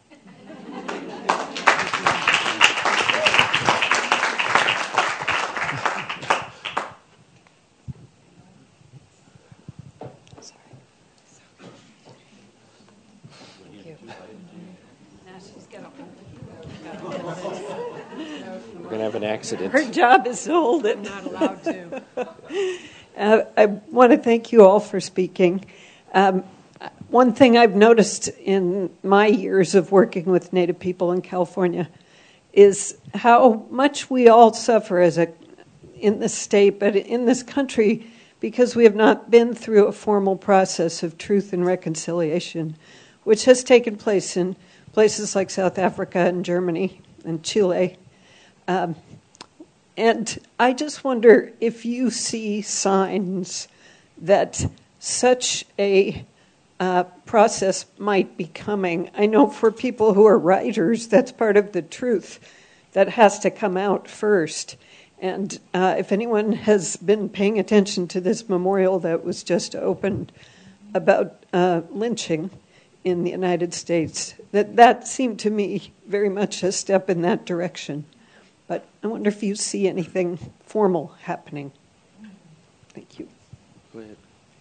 We're going to have an accident. Her job is to hold it. I'm not allowed to. uh, I want to thank you all for speaking. Um, one thing I've noticed in my years of working with Native people in California is how much we all suffer as a in the state, but in this country, because we have not been through a formal process of truth and reconciliation, which has taken place in places like South Africa and Germany and Chile. Um, and I just wonder if you see signs that such a uh, process might be coming. I know for people who are writers, that's part of the truth that has to come out first. And uh, if anyone has been paying attention to this memorial that was just opened about uh, lynching in the United States, that that seemed to me very much a step in that direction. But I wonder if you see anything formal happening. Thank you. Go ahead.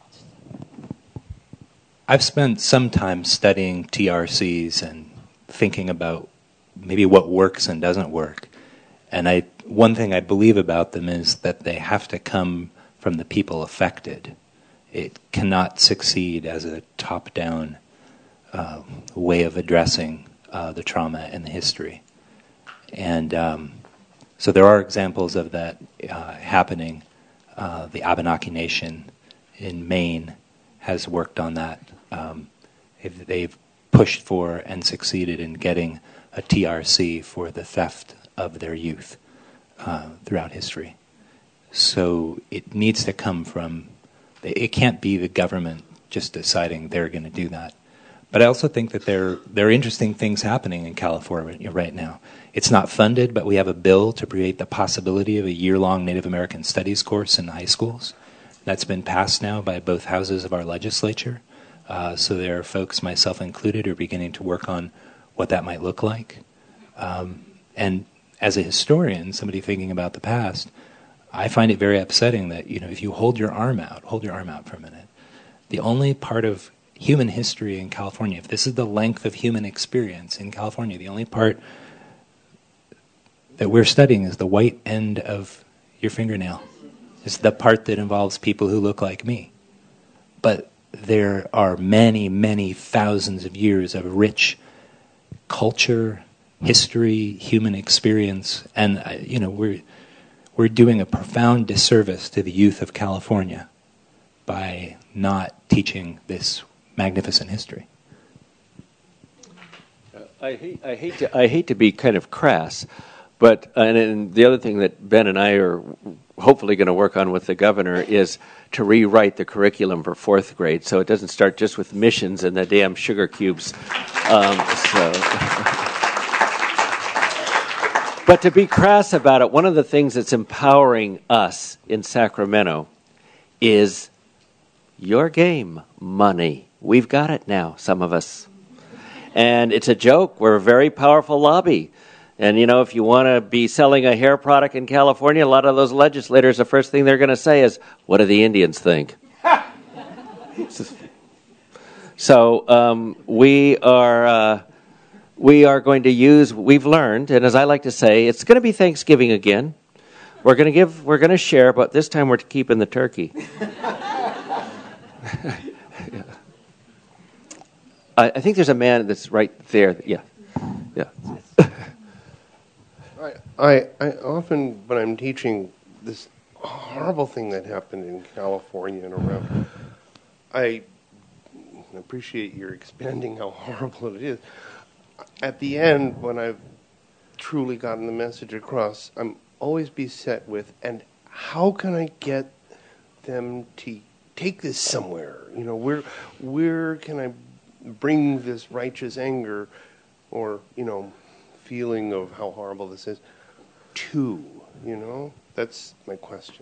I've spent some time studying T R Cs and thinking about maybe what works and doesn't work. And I, one thing I believe about them is that they have to come from the people affected. It cannot succeed as a top-down uh, way of addressing uh, the trauma and the history. And um, so there are examples of that uh, happening. Uh, the Abenaki Nation in Maine has worked on that. Um, they've, they've pushed for and succeeded in getting a T R C for the theft of their youth uh, throughout history. So it needs to come from, it can't be the government just deciding they're going to do that. But I also think that there, there are interesting things happening in California right now. It's not funded, but we have a bill to create the possibility of a year-long Native American Studies course in high schools. That's been passed now by both houses of our legislature. Uh, so there are folks, myself included, who are beginning to work on what that might look like. Um, and as a historian, somebody thinking about the past, I find it very upsetting that, you know, if you hold your arm out, hold your arm out for a minute, the only part of human history in California, if this is the length of human experience in California, the only part that we're studying is the white end of your fingernail. It's the part that involves people who look like me. But there are many, many thousands of years of rich culture, history, human experience, and uh, you know we're we're doing a profound disservice to the youth of California by not teaching this magnificent history. Uh, I hate I hate to I hate to be kind of crass, But and, and the other thing that Ben and I are hopefully going to work on with the governor is to rewrite the curriculum for fourth grade, so it doesn't start just with missions and the damn sugar cubes. Um, so. But to be crass about it, one of the things that's empowering us in Sacramento is your game, money. We've got it now, some of us. And it's a joke. We're a very powerful lobby. And, you know, if you want to be selling a hair product in California, a lot of those legislators, the first thing they're going to say is, what do the Indians think? So um, we are... Uh, We are going to use, we've learned, and as I like to say, it's going to be Thanksgiving again. We're going to give, we're going to share, but this time we're keeping the turkey. Yeah. I, I think there's a man that's right there. Yeah, yeah. I, I, I often, when I'm teaching this horrible thing that happened in California and around, I appreciate your expanding how horrible it is. At the end, when I've truly gotten the message across, I'm always beset with, and how can I get them to take this somewhere? You know, where where can I bring this righteous anger or, you know, feeling of how horrible this is to, you know? That's my question.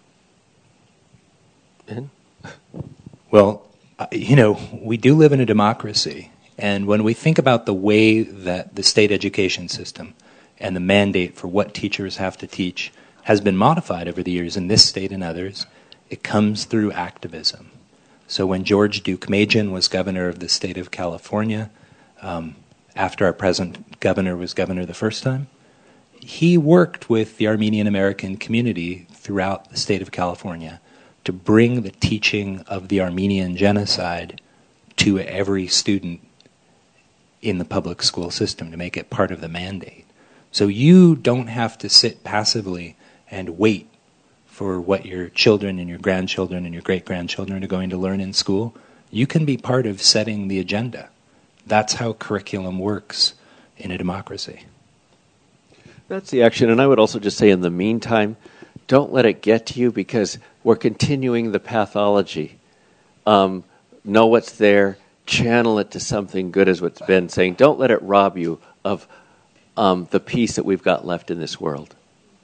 Ben? Well, you know, we do live in a democracy. And when we think about the way that the state education system and the mandate for what teachers have to teach has been modified over the years in this state and others, it comes through activism. So when George Deukmejian was governor of the state of California, um, after our present governor was governor the first time, he worked with the Armenian American community throughout the state of California to bring the teaching of the Armenian genocide to every student in the public school system, to make it part of the mandate. So you don't have to sit passively and wait for what your children and your grandchildren and your great-grandchildren are going to learn in school. You can be part of setting the agenda. That's how curriculum works in a democracy. That's the action. And I would also just say, in the meantime, don't let it get to you, because we're continuing the pathology. Um, know what's there. Channel it to something good, as what's been saying. Don't let it rob you of um, the peace that we've got left in this world.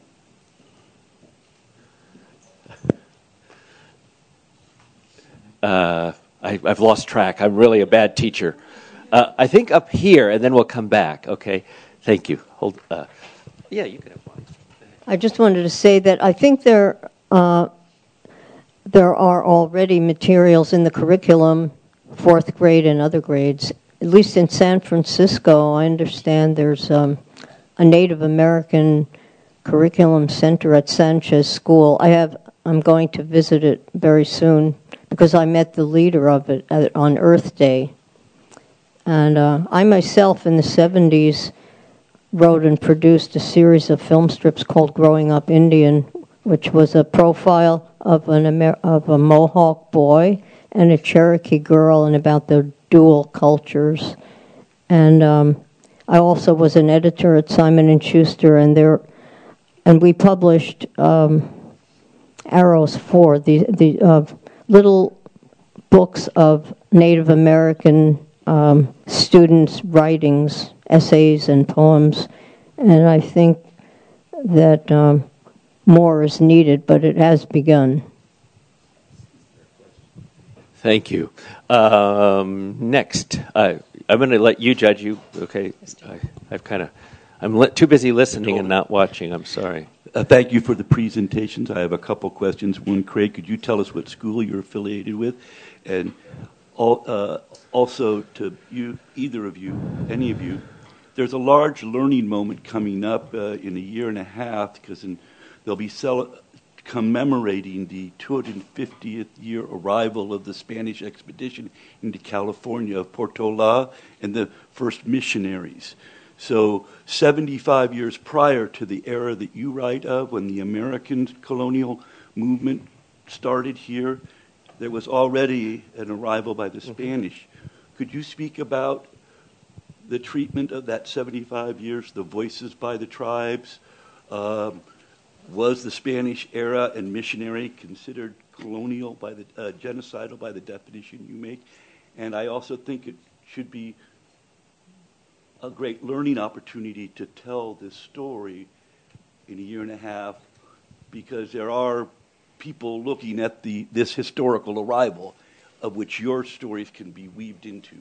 Uh, I, I've lost track. I'm really a bad teacher. Uh, I think up here, and then we'll come back. Okay, thank you. Hold. Uh, yeah, you can have one. I just wanted to say that I think there uh, there are already materials in the curriculum, fourth grade and other grades. At least in San Francisco, I understand there's um, a Native American curriculum center at Sanchez School. I have. I'm going to visit it very soon because I met the leader of it at, on Earth Day. And uh, I myself, in the seventies, wrote and produced a series of film strips called Growing Up Indian, which was a profile of an Amer- of a Mohawk boy and a Cherokee girl, and about the dual cultures. And um, I also was an editor at Simon and Schuster, and there, and we published um, Arrows Four, the the uh, little books of Native American um, students' writings, essays and poems, and I think that um, more is needed, but it has begun. Thank you. Um, next, uh, I'm going to let you judge. You okay? I, I've kind of, I'm li- too busy listening and not watching. I'm sorry. Uh, thank you for the presentations. I have a couple questions. One, Craig, could you tell us what school you're affiliated with, and all, uh, also to you, either of you, any of you, there's a large learning moment coming up uh, in a year and a half, because they'll be cel- commemorating the two hundred fiftieth year arrival of the Spanish expedition into California of Portola and the first missionaries. So seventy-five years prior to the era that you write of, when the American colonial movement started here, there was already an arrival by the Spanish. Could you speak about the treatment of that seventy-five years, the voices by the tribes? Um, was the Spanish era and missionary considered colonial by the uh, genocidal by the definition you make? And I also think it should be a great learning opportunity to tell this story in a year and a half, because there are people looking at the this historical arrival of which your stories can be weaved into.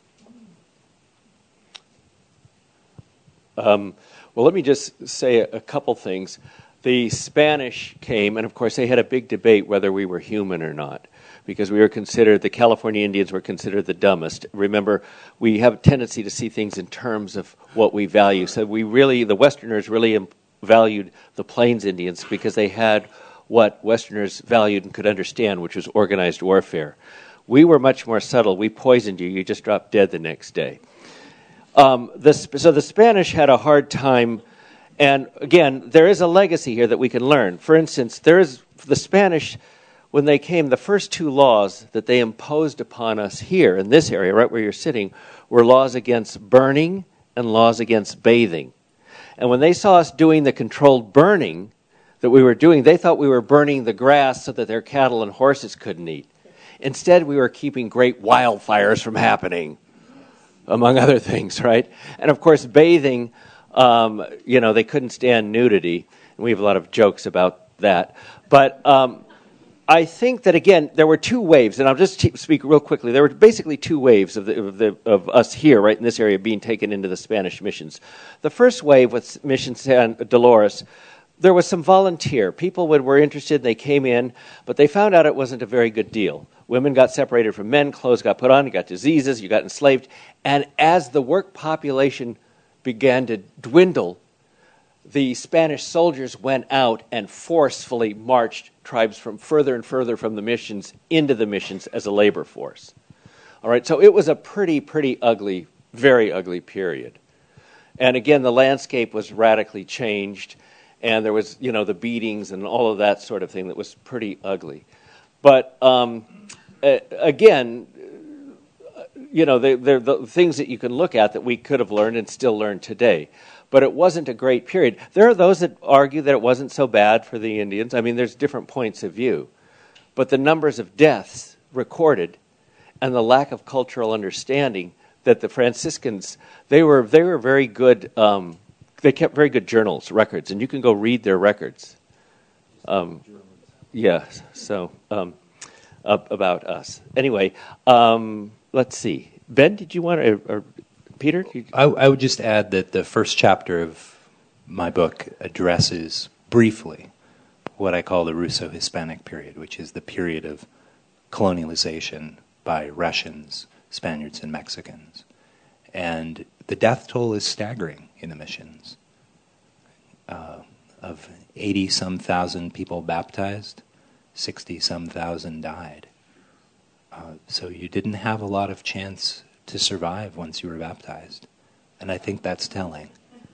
Um, well, let me just say a, a couple things. The Spanish came, and of course they had a big debate whether we were human or not, because we were considered, the California Indians were considered the dumbest. Remember, we have a tendency to see things in terms of what we value. So we really, the Westerners really im- valued the Plains Indians because they had what Westerners valued and could understand, which was organized warfare. We were much more subtle. We poisoned you. You just dropped dead the next day. Um, the, so the Spanish had a hard time. And again, there is a legacy here that we can learn. For instance, there is the Spanish, when they came, the first two laws that they imposed upon us here in this area, right where you're sitting, were laws against burning and laws against bathing. And when they saw us doing the controlled burning that we were doing, they thought we were burning the grass so that their cattle and horses couldn't eat. Instead, we were keeping great wildfires from happening, among other things, right? And of course, bathing, um, you know, they couldn't stand nudity. And we have a lot of jokes about that. But um, I think that, again, there were two waves, and I'll just t- speak real quickly. There were basically two waves of, the, of, the, of us here, right in this area, being taken into the Spanish missions. The first wave with Mission San Dolores, there was some volunteer. People would, were interested, they came in, but they found out it wasn't a very good deal. Women got separated from men, clothes got put on, you got diseases, you got enslaved. And as the work population began to dwindle, the Spanish soldiers went out and forcefully marched tribes from further and further from the missions into the missions as a labor force. All right, so it was a pretty, pretty ugly, very ugly period. And again, the landscape was radically changed, and there was, you know, the beatings and all of that sort of thing that was pretty ugly. But um, uh, again, you know, they're, they're the things that you can look at that we could have learned and still learn today. But it wasn't a great period. There are those that argue that it wasn't so bad for the Indians. I mean, there's different points of view. But the numbers of deaths recorded and the lack of cultural understanding that the Franciscans, they were they were very good, um, they kept very good journals, records, and you can go read their records. Um, yeah, so um, about us. Anyway, um, let's see. Ben, did you want to, or Peter? You... I, I would just add that the first chapter of my book addresses briefly what I call the Russo-Hispanic period, which is the period of colonialization by Russians, Spaniards, and Mexicans. And the death toll is staggering in the missions. Uh, of eighty-some thousand people baptized, sixty-some thousand died. Uh, so you didn't have a lot of chance to survive once you were baptized. And I think that's telling.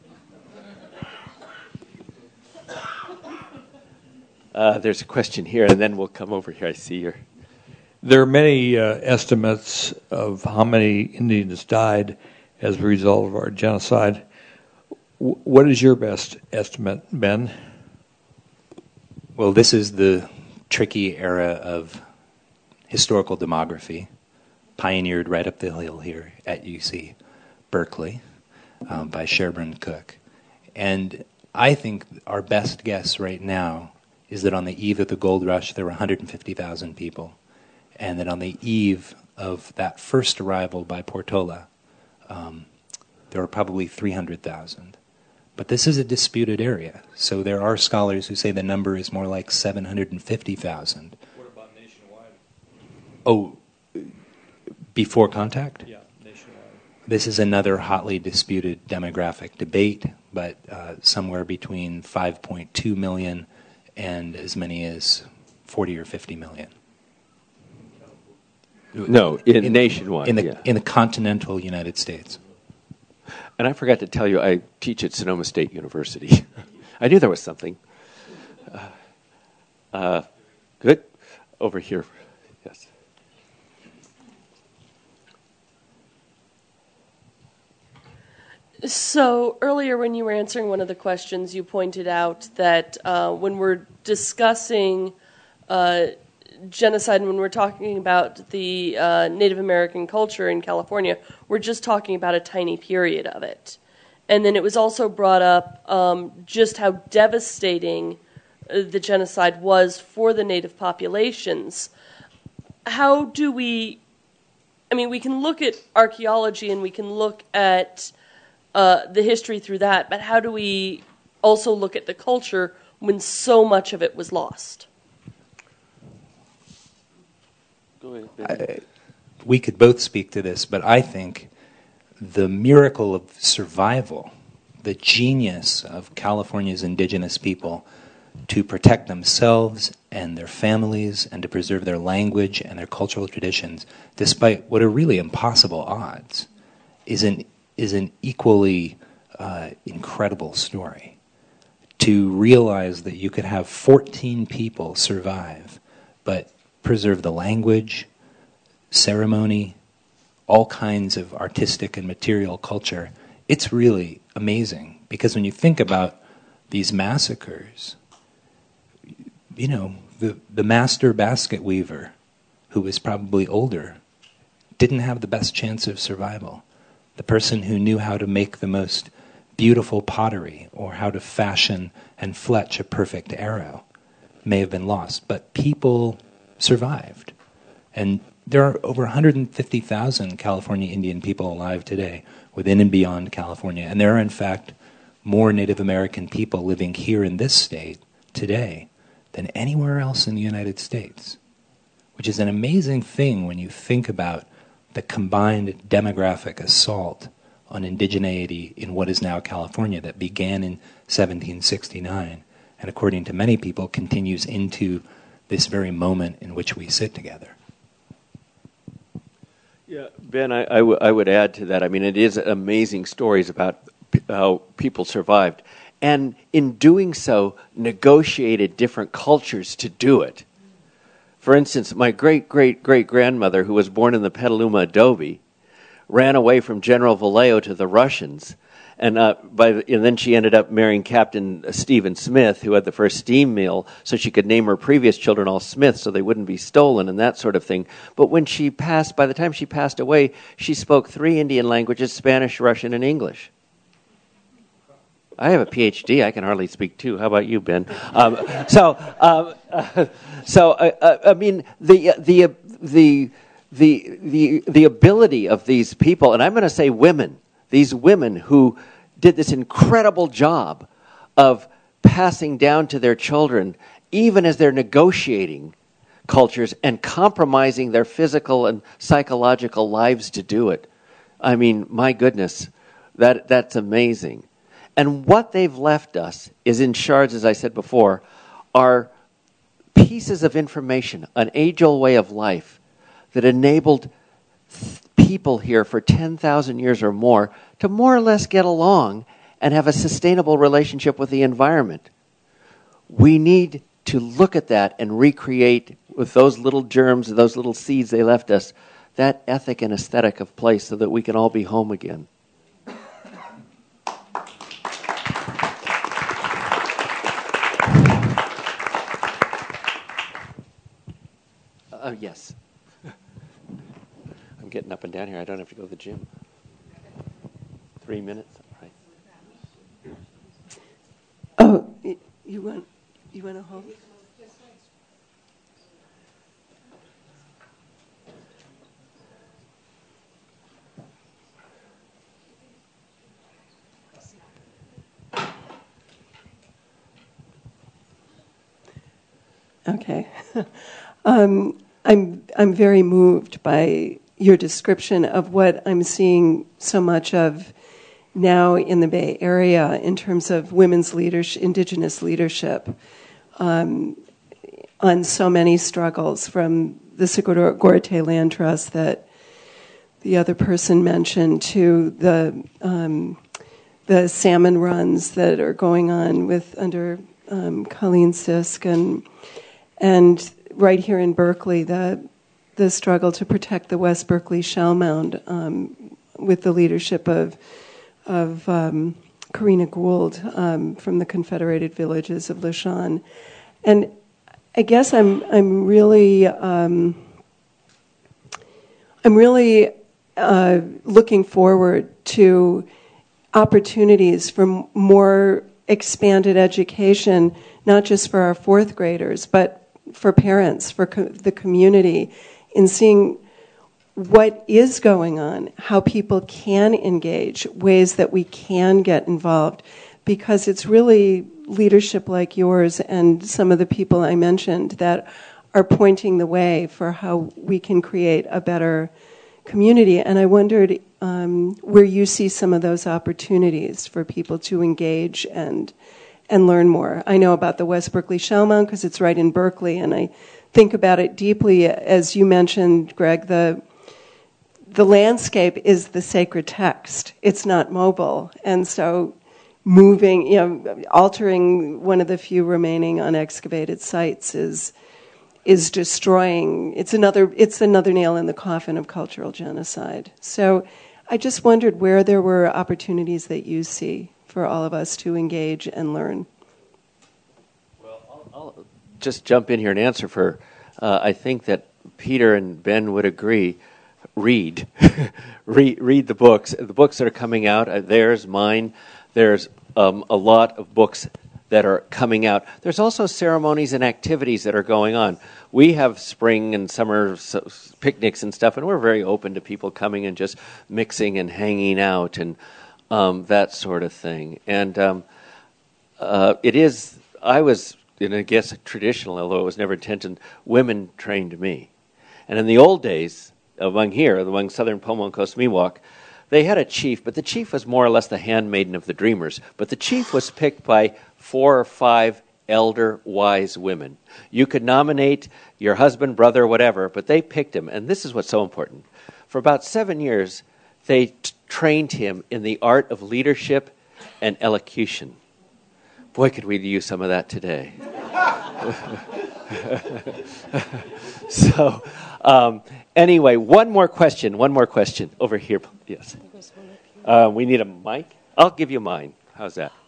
Uh, there's a question here, and then we'll come over here. I see your... There are many uh, estimates of how many Indians died as a result of our genocide. W- what is your best estimate, Ben? Well, this is the tricky era of historical demography, pioneered right up the hill here at U C Berkeley um, by Sherburne Cook. And I think our best guess right now is that on the eve of the gold rush, there were one hundred fifty thousand people. And that on the eve of that first arrival by Portola, um, there were probably three hundred thousand. But this is a disputed area. So there are scholars who say the number is more like seven hundred fifty thousand. What about nationwide? Oh, before contact? Yeah, nationwide. This is another hotly disputed demographic debate, but uh, somewhere between five point two million and as many as forty or fifty million. No, in, in nationwide. In the, yeah. in the continental United States. And I forgot to tell you, I teach at Sonoma State University. I knew there was something. Uh, uh, good. Over here. Yes. So earlier when you were answering one of the questions, you pointed out that uh, when we're discussing uh, genocide and when we're talking about the uh, Native American culture in California, we're just talking about a tiny period of it. And then it was also brought up um, just how devastating uh, the genocide was for the Native populations. How do we, I mean, we can look at archaeology and we can look at uh, the history through that, but how do we also look at the culture when so much of it was lost? Go ahead. I, we could both speak to this, but I think the miracle of survival, the genius of California's indigenous people to protect themselves and their families and to preserve their language and their cultural traditions, despite what are really impossible odds, is an, is an equally uh, incredible story. To realize that you could have fourteen people survive, but preserve the language, ceremony, all kinds of artistic and material culture, it's really amazing. Because when you think about these massacres, you know, the, the master basket weaver, who was probably older, didn't have the best chance of survival. The person who knew how to make the most beautiful pottery or how to fashion and fletch a perfect arrow may have been lost. But people survived. And there are over one hundred fifty thousand California Indian people alive today, within and beyond California. And there are, in fact, more Native American people living here in this state today than anywhere else in the United States, which is an amazing thing when you think about the combined demographic assault on indigeneity in what is now California that began in seventeen sixty-nine and, according to many people, continues into this very moment in which we sit together. Yeah, Ben, I, I, w- I would add to that. I mean, it is amazing stories about p- how people survived. And in doing so, negotiated different cultures to do it. For instance, my great-great-great-grandmother, who was born in the Petaluma Adobe, ran away from General Vallejo to the Russians. And, uh, by the, and then she ended up marrying Captain Stephen Smith, who had the first steam mill, so she could name her previous children all Smith so they wouldn't be stolen and that sort of thing. But when she passed, by the time she passed away, she spoke three Indian languages, Spanish, Russian, and English. I have a P H D. I can hardly speak two. How about you, Ben? Um, so, um, uh, so uh, uh, I mean, the the the the the the ability of these people, and I'm going to say women, these women who did this incredible job of passing down to their children, even as they're negotiating cultures and compromising their physical and psychological lives to do it. I mean, my goodness, that that's amazing. And what they've left us is in shards, as I said before, are pieces of information, an age-old way of life that enabled th- people here for ten thousand years or more to more or less get along and have a sustainable relationship with the environment. We need to look at that and recreate with those little germs, those little seeds they left us, that ethic and aesthetic of place so that we can all be home again. Uh, yes. I'm getting up and down here. I don't have to go to the gym. Three minutes. All right. Oh, you want you want to hold? Okay. um, I'm I'm very moved by your description of what I'm seeing so much of now in the Bay Area in terms of women's leadership, indigenous leadership, um, on so many struggles, from the Sigorte Land Trust that the other person mentioned to the um, the salmon runs that are going on with under um, Colleen Sisk and and right here in Berkeley, the the struggle to protect the West Berkeley Shell Mound um, with the leadership of of um, Karina Gould um, from the Confederated Villages of Lishan. And I guess I'm I'm really um, I'm really uh, looking forward to opportunities for m- more expanded education, not just for our fourth graders, but for parents, for co- the community, in seeing what is going on, how people can engage, ways that we can get involved, because it's really leadership like yours and some of the people I mentioned that are pointing the way for how we can create a better community. And I wondered um, where you see some of those opportunities for people to engage and and learn more. I know about the West Berkeley Shellmound because it's right in Berkeley, and I think about it deeply. As you mentioned, Greg, the the landscape is the sacred text. It's not mobile, and so moving, you know, altering one of the few remaining unexcavated sites is is destroying. It's another. It's another nail in the coffin of cultural genocide. So, I just wondered where there were opportunities that you see for all of us to engage and learn. Well, I'll, I'll just jump in here and answer for. Uh, I think that Peter and Ben would agree. Read, read, read the books. The books that are coming out. Uh, theirs, mine. There's um, a lot of books that are coming out. There's also ceremonies and activities that are going on. We have spring and summer picnics and stuff, and we're very open to people coming and just mixing and hanging out and um, that sort of thing. And um, uh, it is, I was, and I guess traditional, although it was never intended, women trained me. And in the old days, among here, among Southern Pomo and Coast Miwok, they had a chief, but the chief was more or less the handmaiden of the dreamers. But the chief was picked by four or five elder, wise women. You could nominate your husband, brother, whatever, but they picked him. And this is what's so important. For about seven years, they t- trained him in the art of leadership and elocution. Boy, could we use some of that today. so, um, anyway, one more question, one more question. Over here, yes. Uh, we need a mic? I'll give you mine. How's that?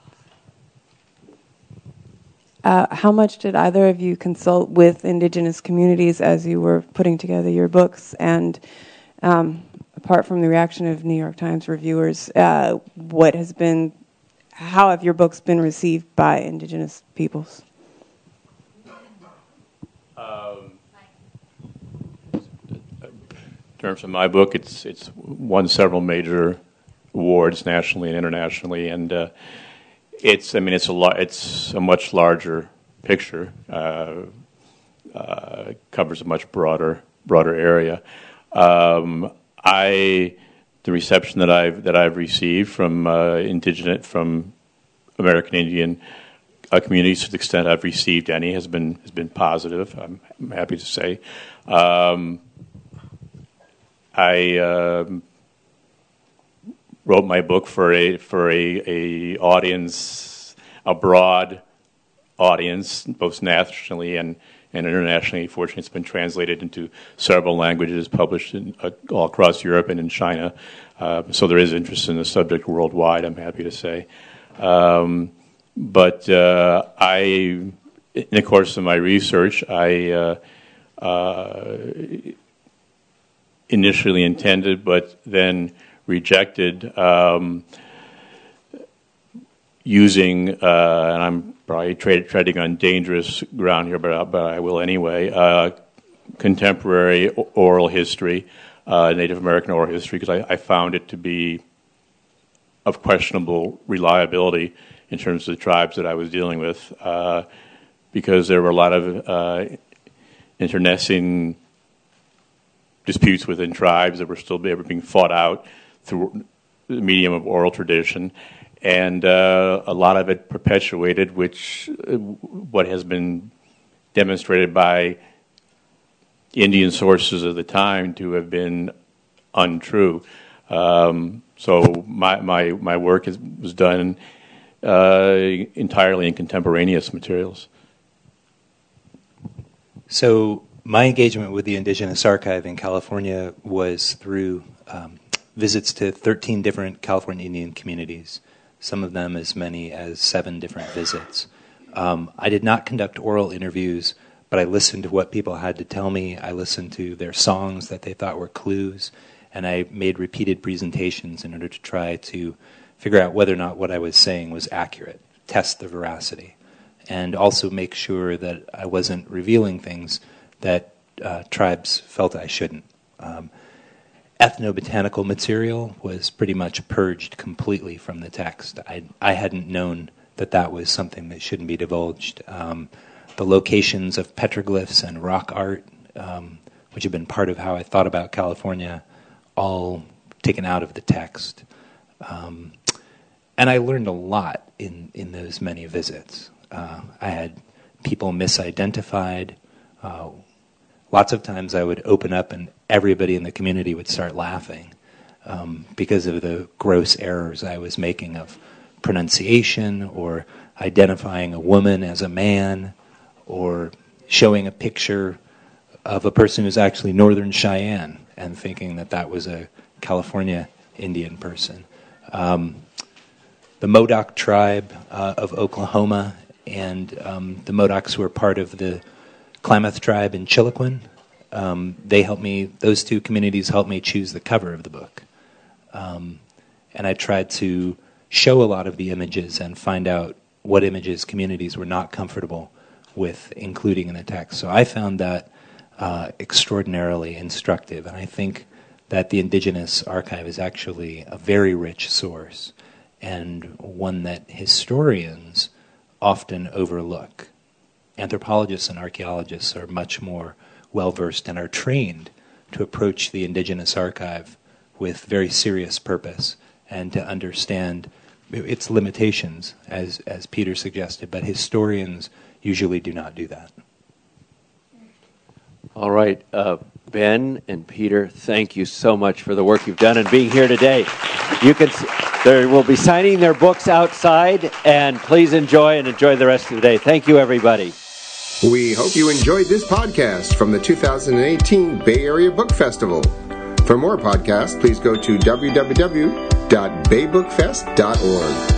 Uh, how much did either of you consult with indigenous communities as you were putting together your books? And um, apart from the reaction of New York Times reviewers, uh, what has been, how have your books been received by indigenous peoples? Um, in terms of my book, it's it's won several major awards nationally and internationally, and uh, It's, I mean, it's a lot. It's a much larger picture. Uh, uh, covers a much broader, broader area. Um, I, the reception that I've that I've received from uh, indigenous, from American Indian uh, communities, to the extent I've received any, has been has been positive. I'm, I'm happy to say. Um, I. Um, wrote my book for a for a, a audience, a broad audience, both nationally and, and internationally. Fortunately, it's been translated into several languages, published in, uh, all across Europe and in China. Uh, so there is interest in the subject worldwide, I'm happy to say. Um, but uh, I, in the course of my research, I uh, uh, initially intended, but then rejected um, using, uh, and I'm probably tra- treading on dangerous ground here, but, but I will anyway, uh, contemporary oral history, uh, Native American oral history, because I, I found it to be of questionable reliability in terms of the tribes that I was dealing with, uh, because there were a lot of uh, internecine disputes within tribes that were still being fought out through the medium of oral tradition, and uh, a lot of it perpetuated, which uh, what has been demonstrated by Indian sources of the time to have been untrue. Um, so my my my work is, was done uh, entirely in contemporaneous materials. So my engagement with the Indigenous Archive in California was through um, visits to thirteen different California Indian communities, some of them as many as seven different visits. Um, I did not conduct oral interviews, but I listened to what people had to tell me. I listened to their songs that they thought were clues, and I made repeated presentations in order to try to figure out whether or not what I was saying was accurate, test the veracity, and also make sure that I wasn't revealing things that uh, tribes felt I shouldn't. Um, ethnobotanical material was pretty much purged completely from the text. I, I hadn't known that that was something that shouldn't be divulged. Um, the locations of petroglyphs and rock art, um, which have been part of how I thought about California, all taken out of the text. Um, and I learned a lot in, in those many visits. Uh, I had people misidentified. Uh, lots of times I would open up and everybody in the community would start laughing um, because of the gross errors I was making of pronunciation, or identifying a woman as a man, or showing a picture of a person who's actually Northern Cheyenne and thinking that that was a California Indian person. Um, the Modoc tribe uh, of Oklahoma and um, the Modocs who were part of the Klamath tribe in Chiloquin, um, they helped me, those two communities helped me choose the cover of the book. Um, and I tried to show a lot of the images and find out what images communities were not comfortable with including in the text. So I found that uh, extraordinarily instructive, and I think that the Indigenous Archive is actually a very rich source, and one that historians often overlook. Anthropologists and archaeologists are much more well-versed and are trained to approach the Indigenous Archive with very serious purpose and to understand its limitations, as, as Peter suggested, but historians usually do not do that. All right. Uh, Ben and Peter, thank you so much for the work you've done and being here today. You can, they will be signing their books outside, and please enjoy and enjoy the rest of the day. Thank you, everybody. We hope you enjoyed this podcast from the two thousand eighteen Bay Area Book Festival. For more podcasts, please go to w w w dot bay book fest dot org.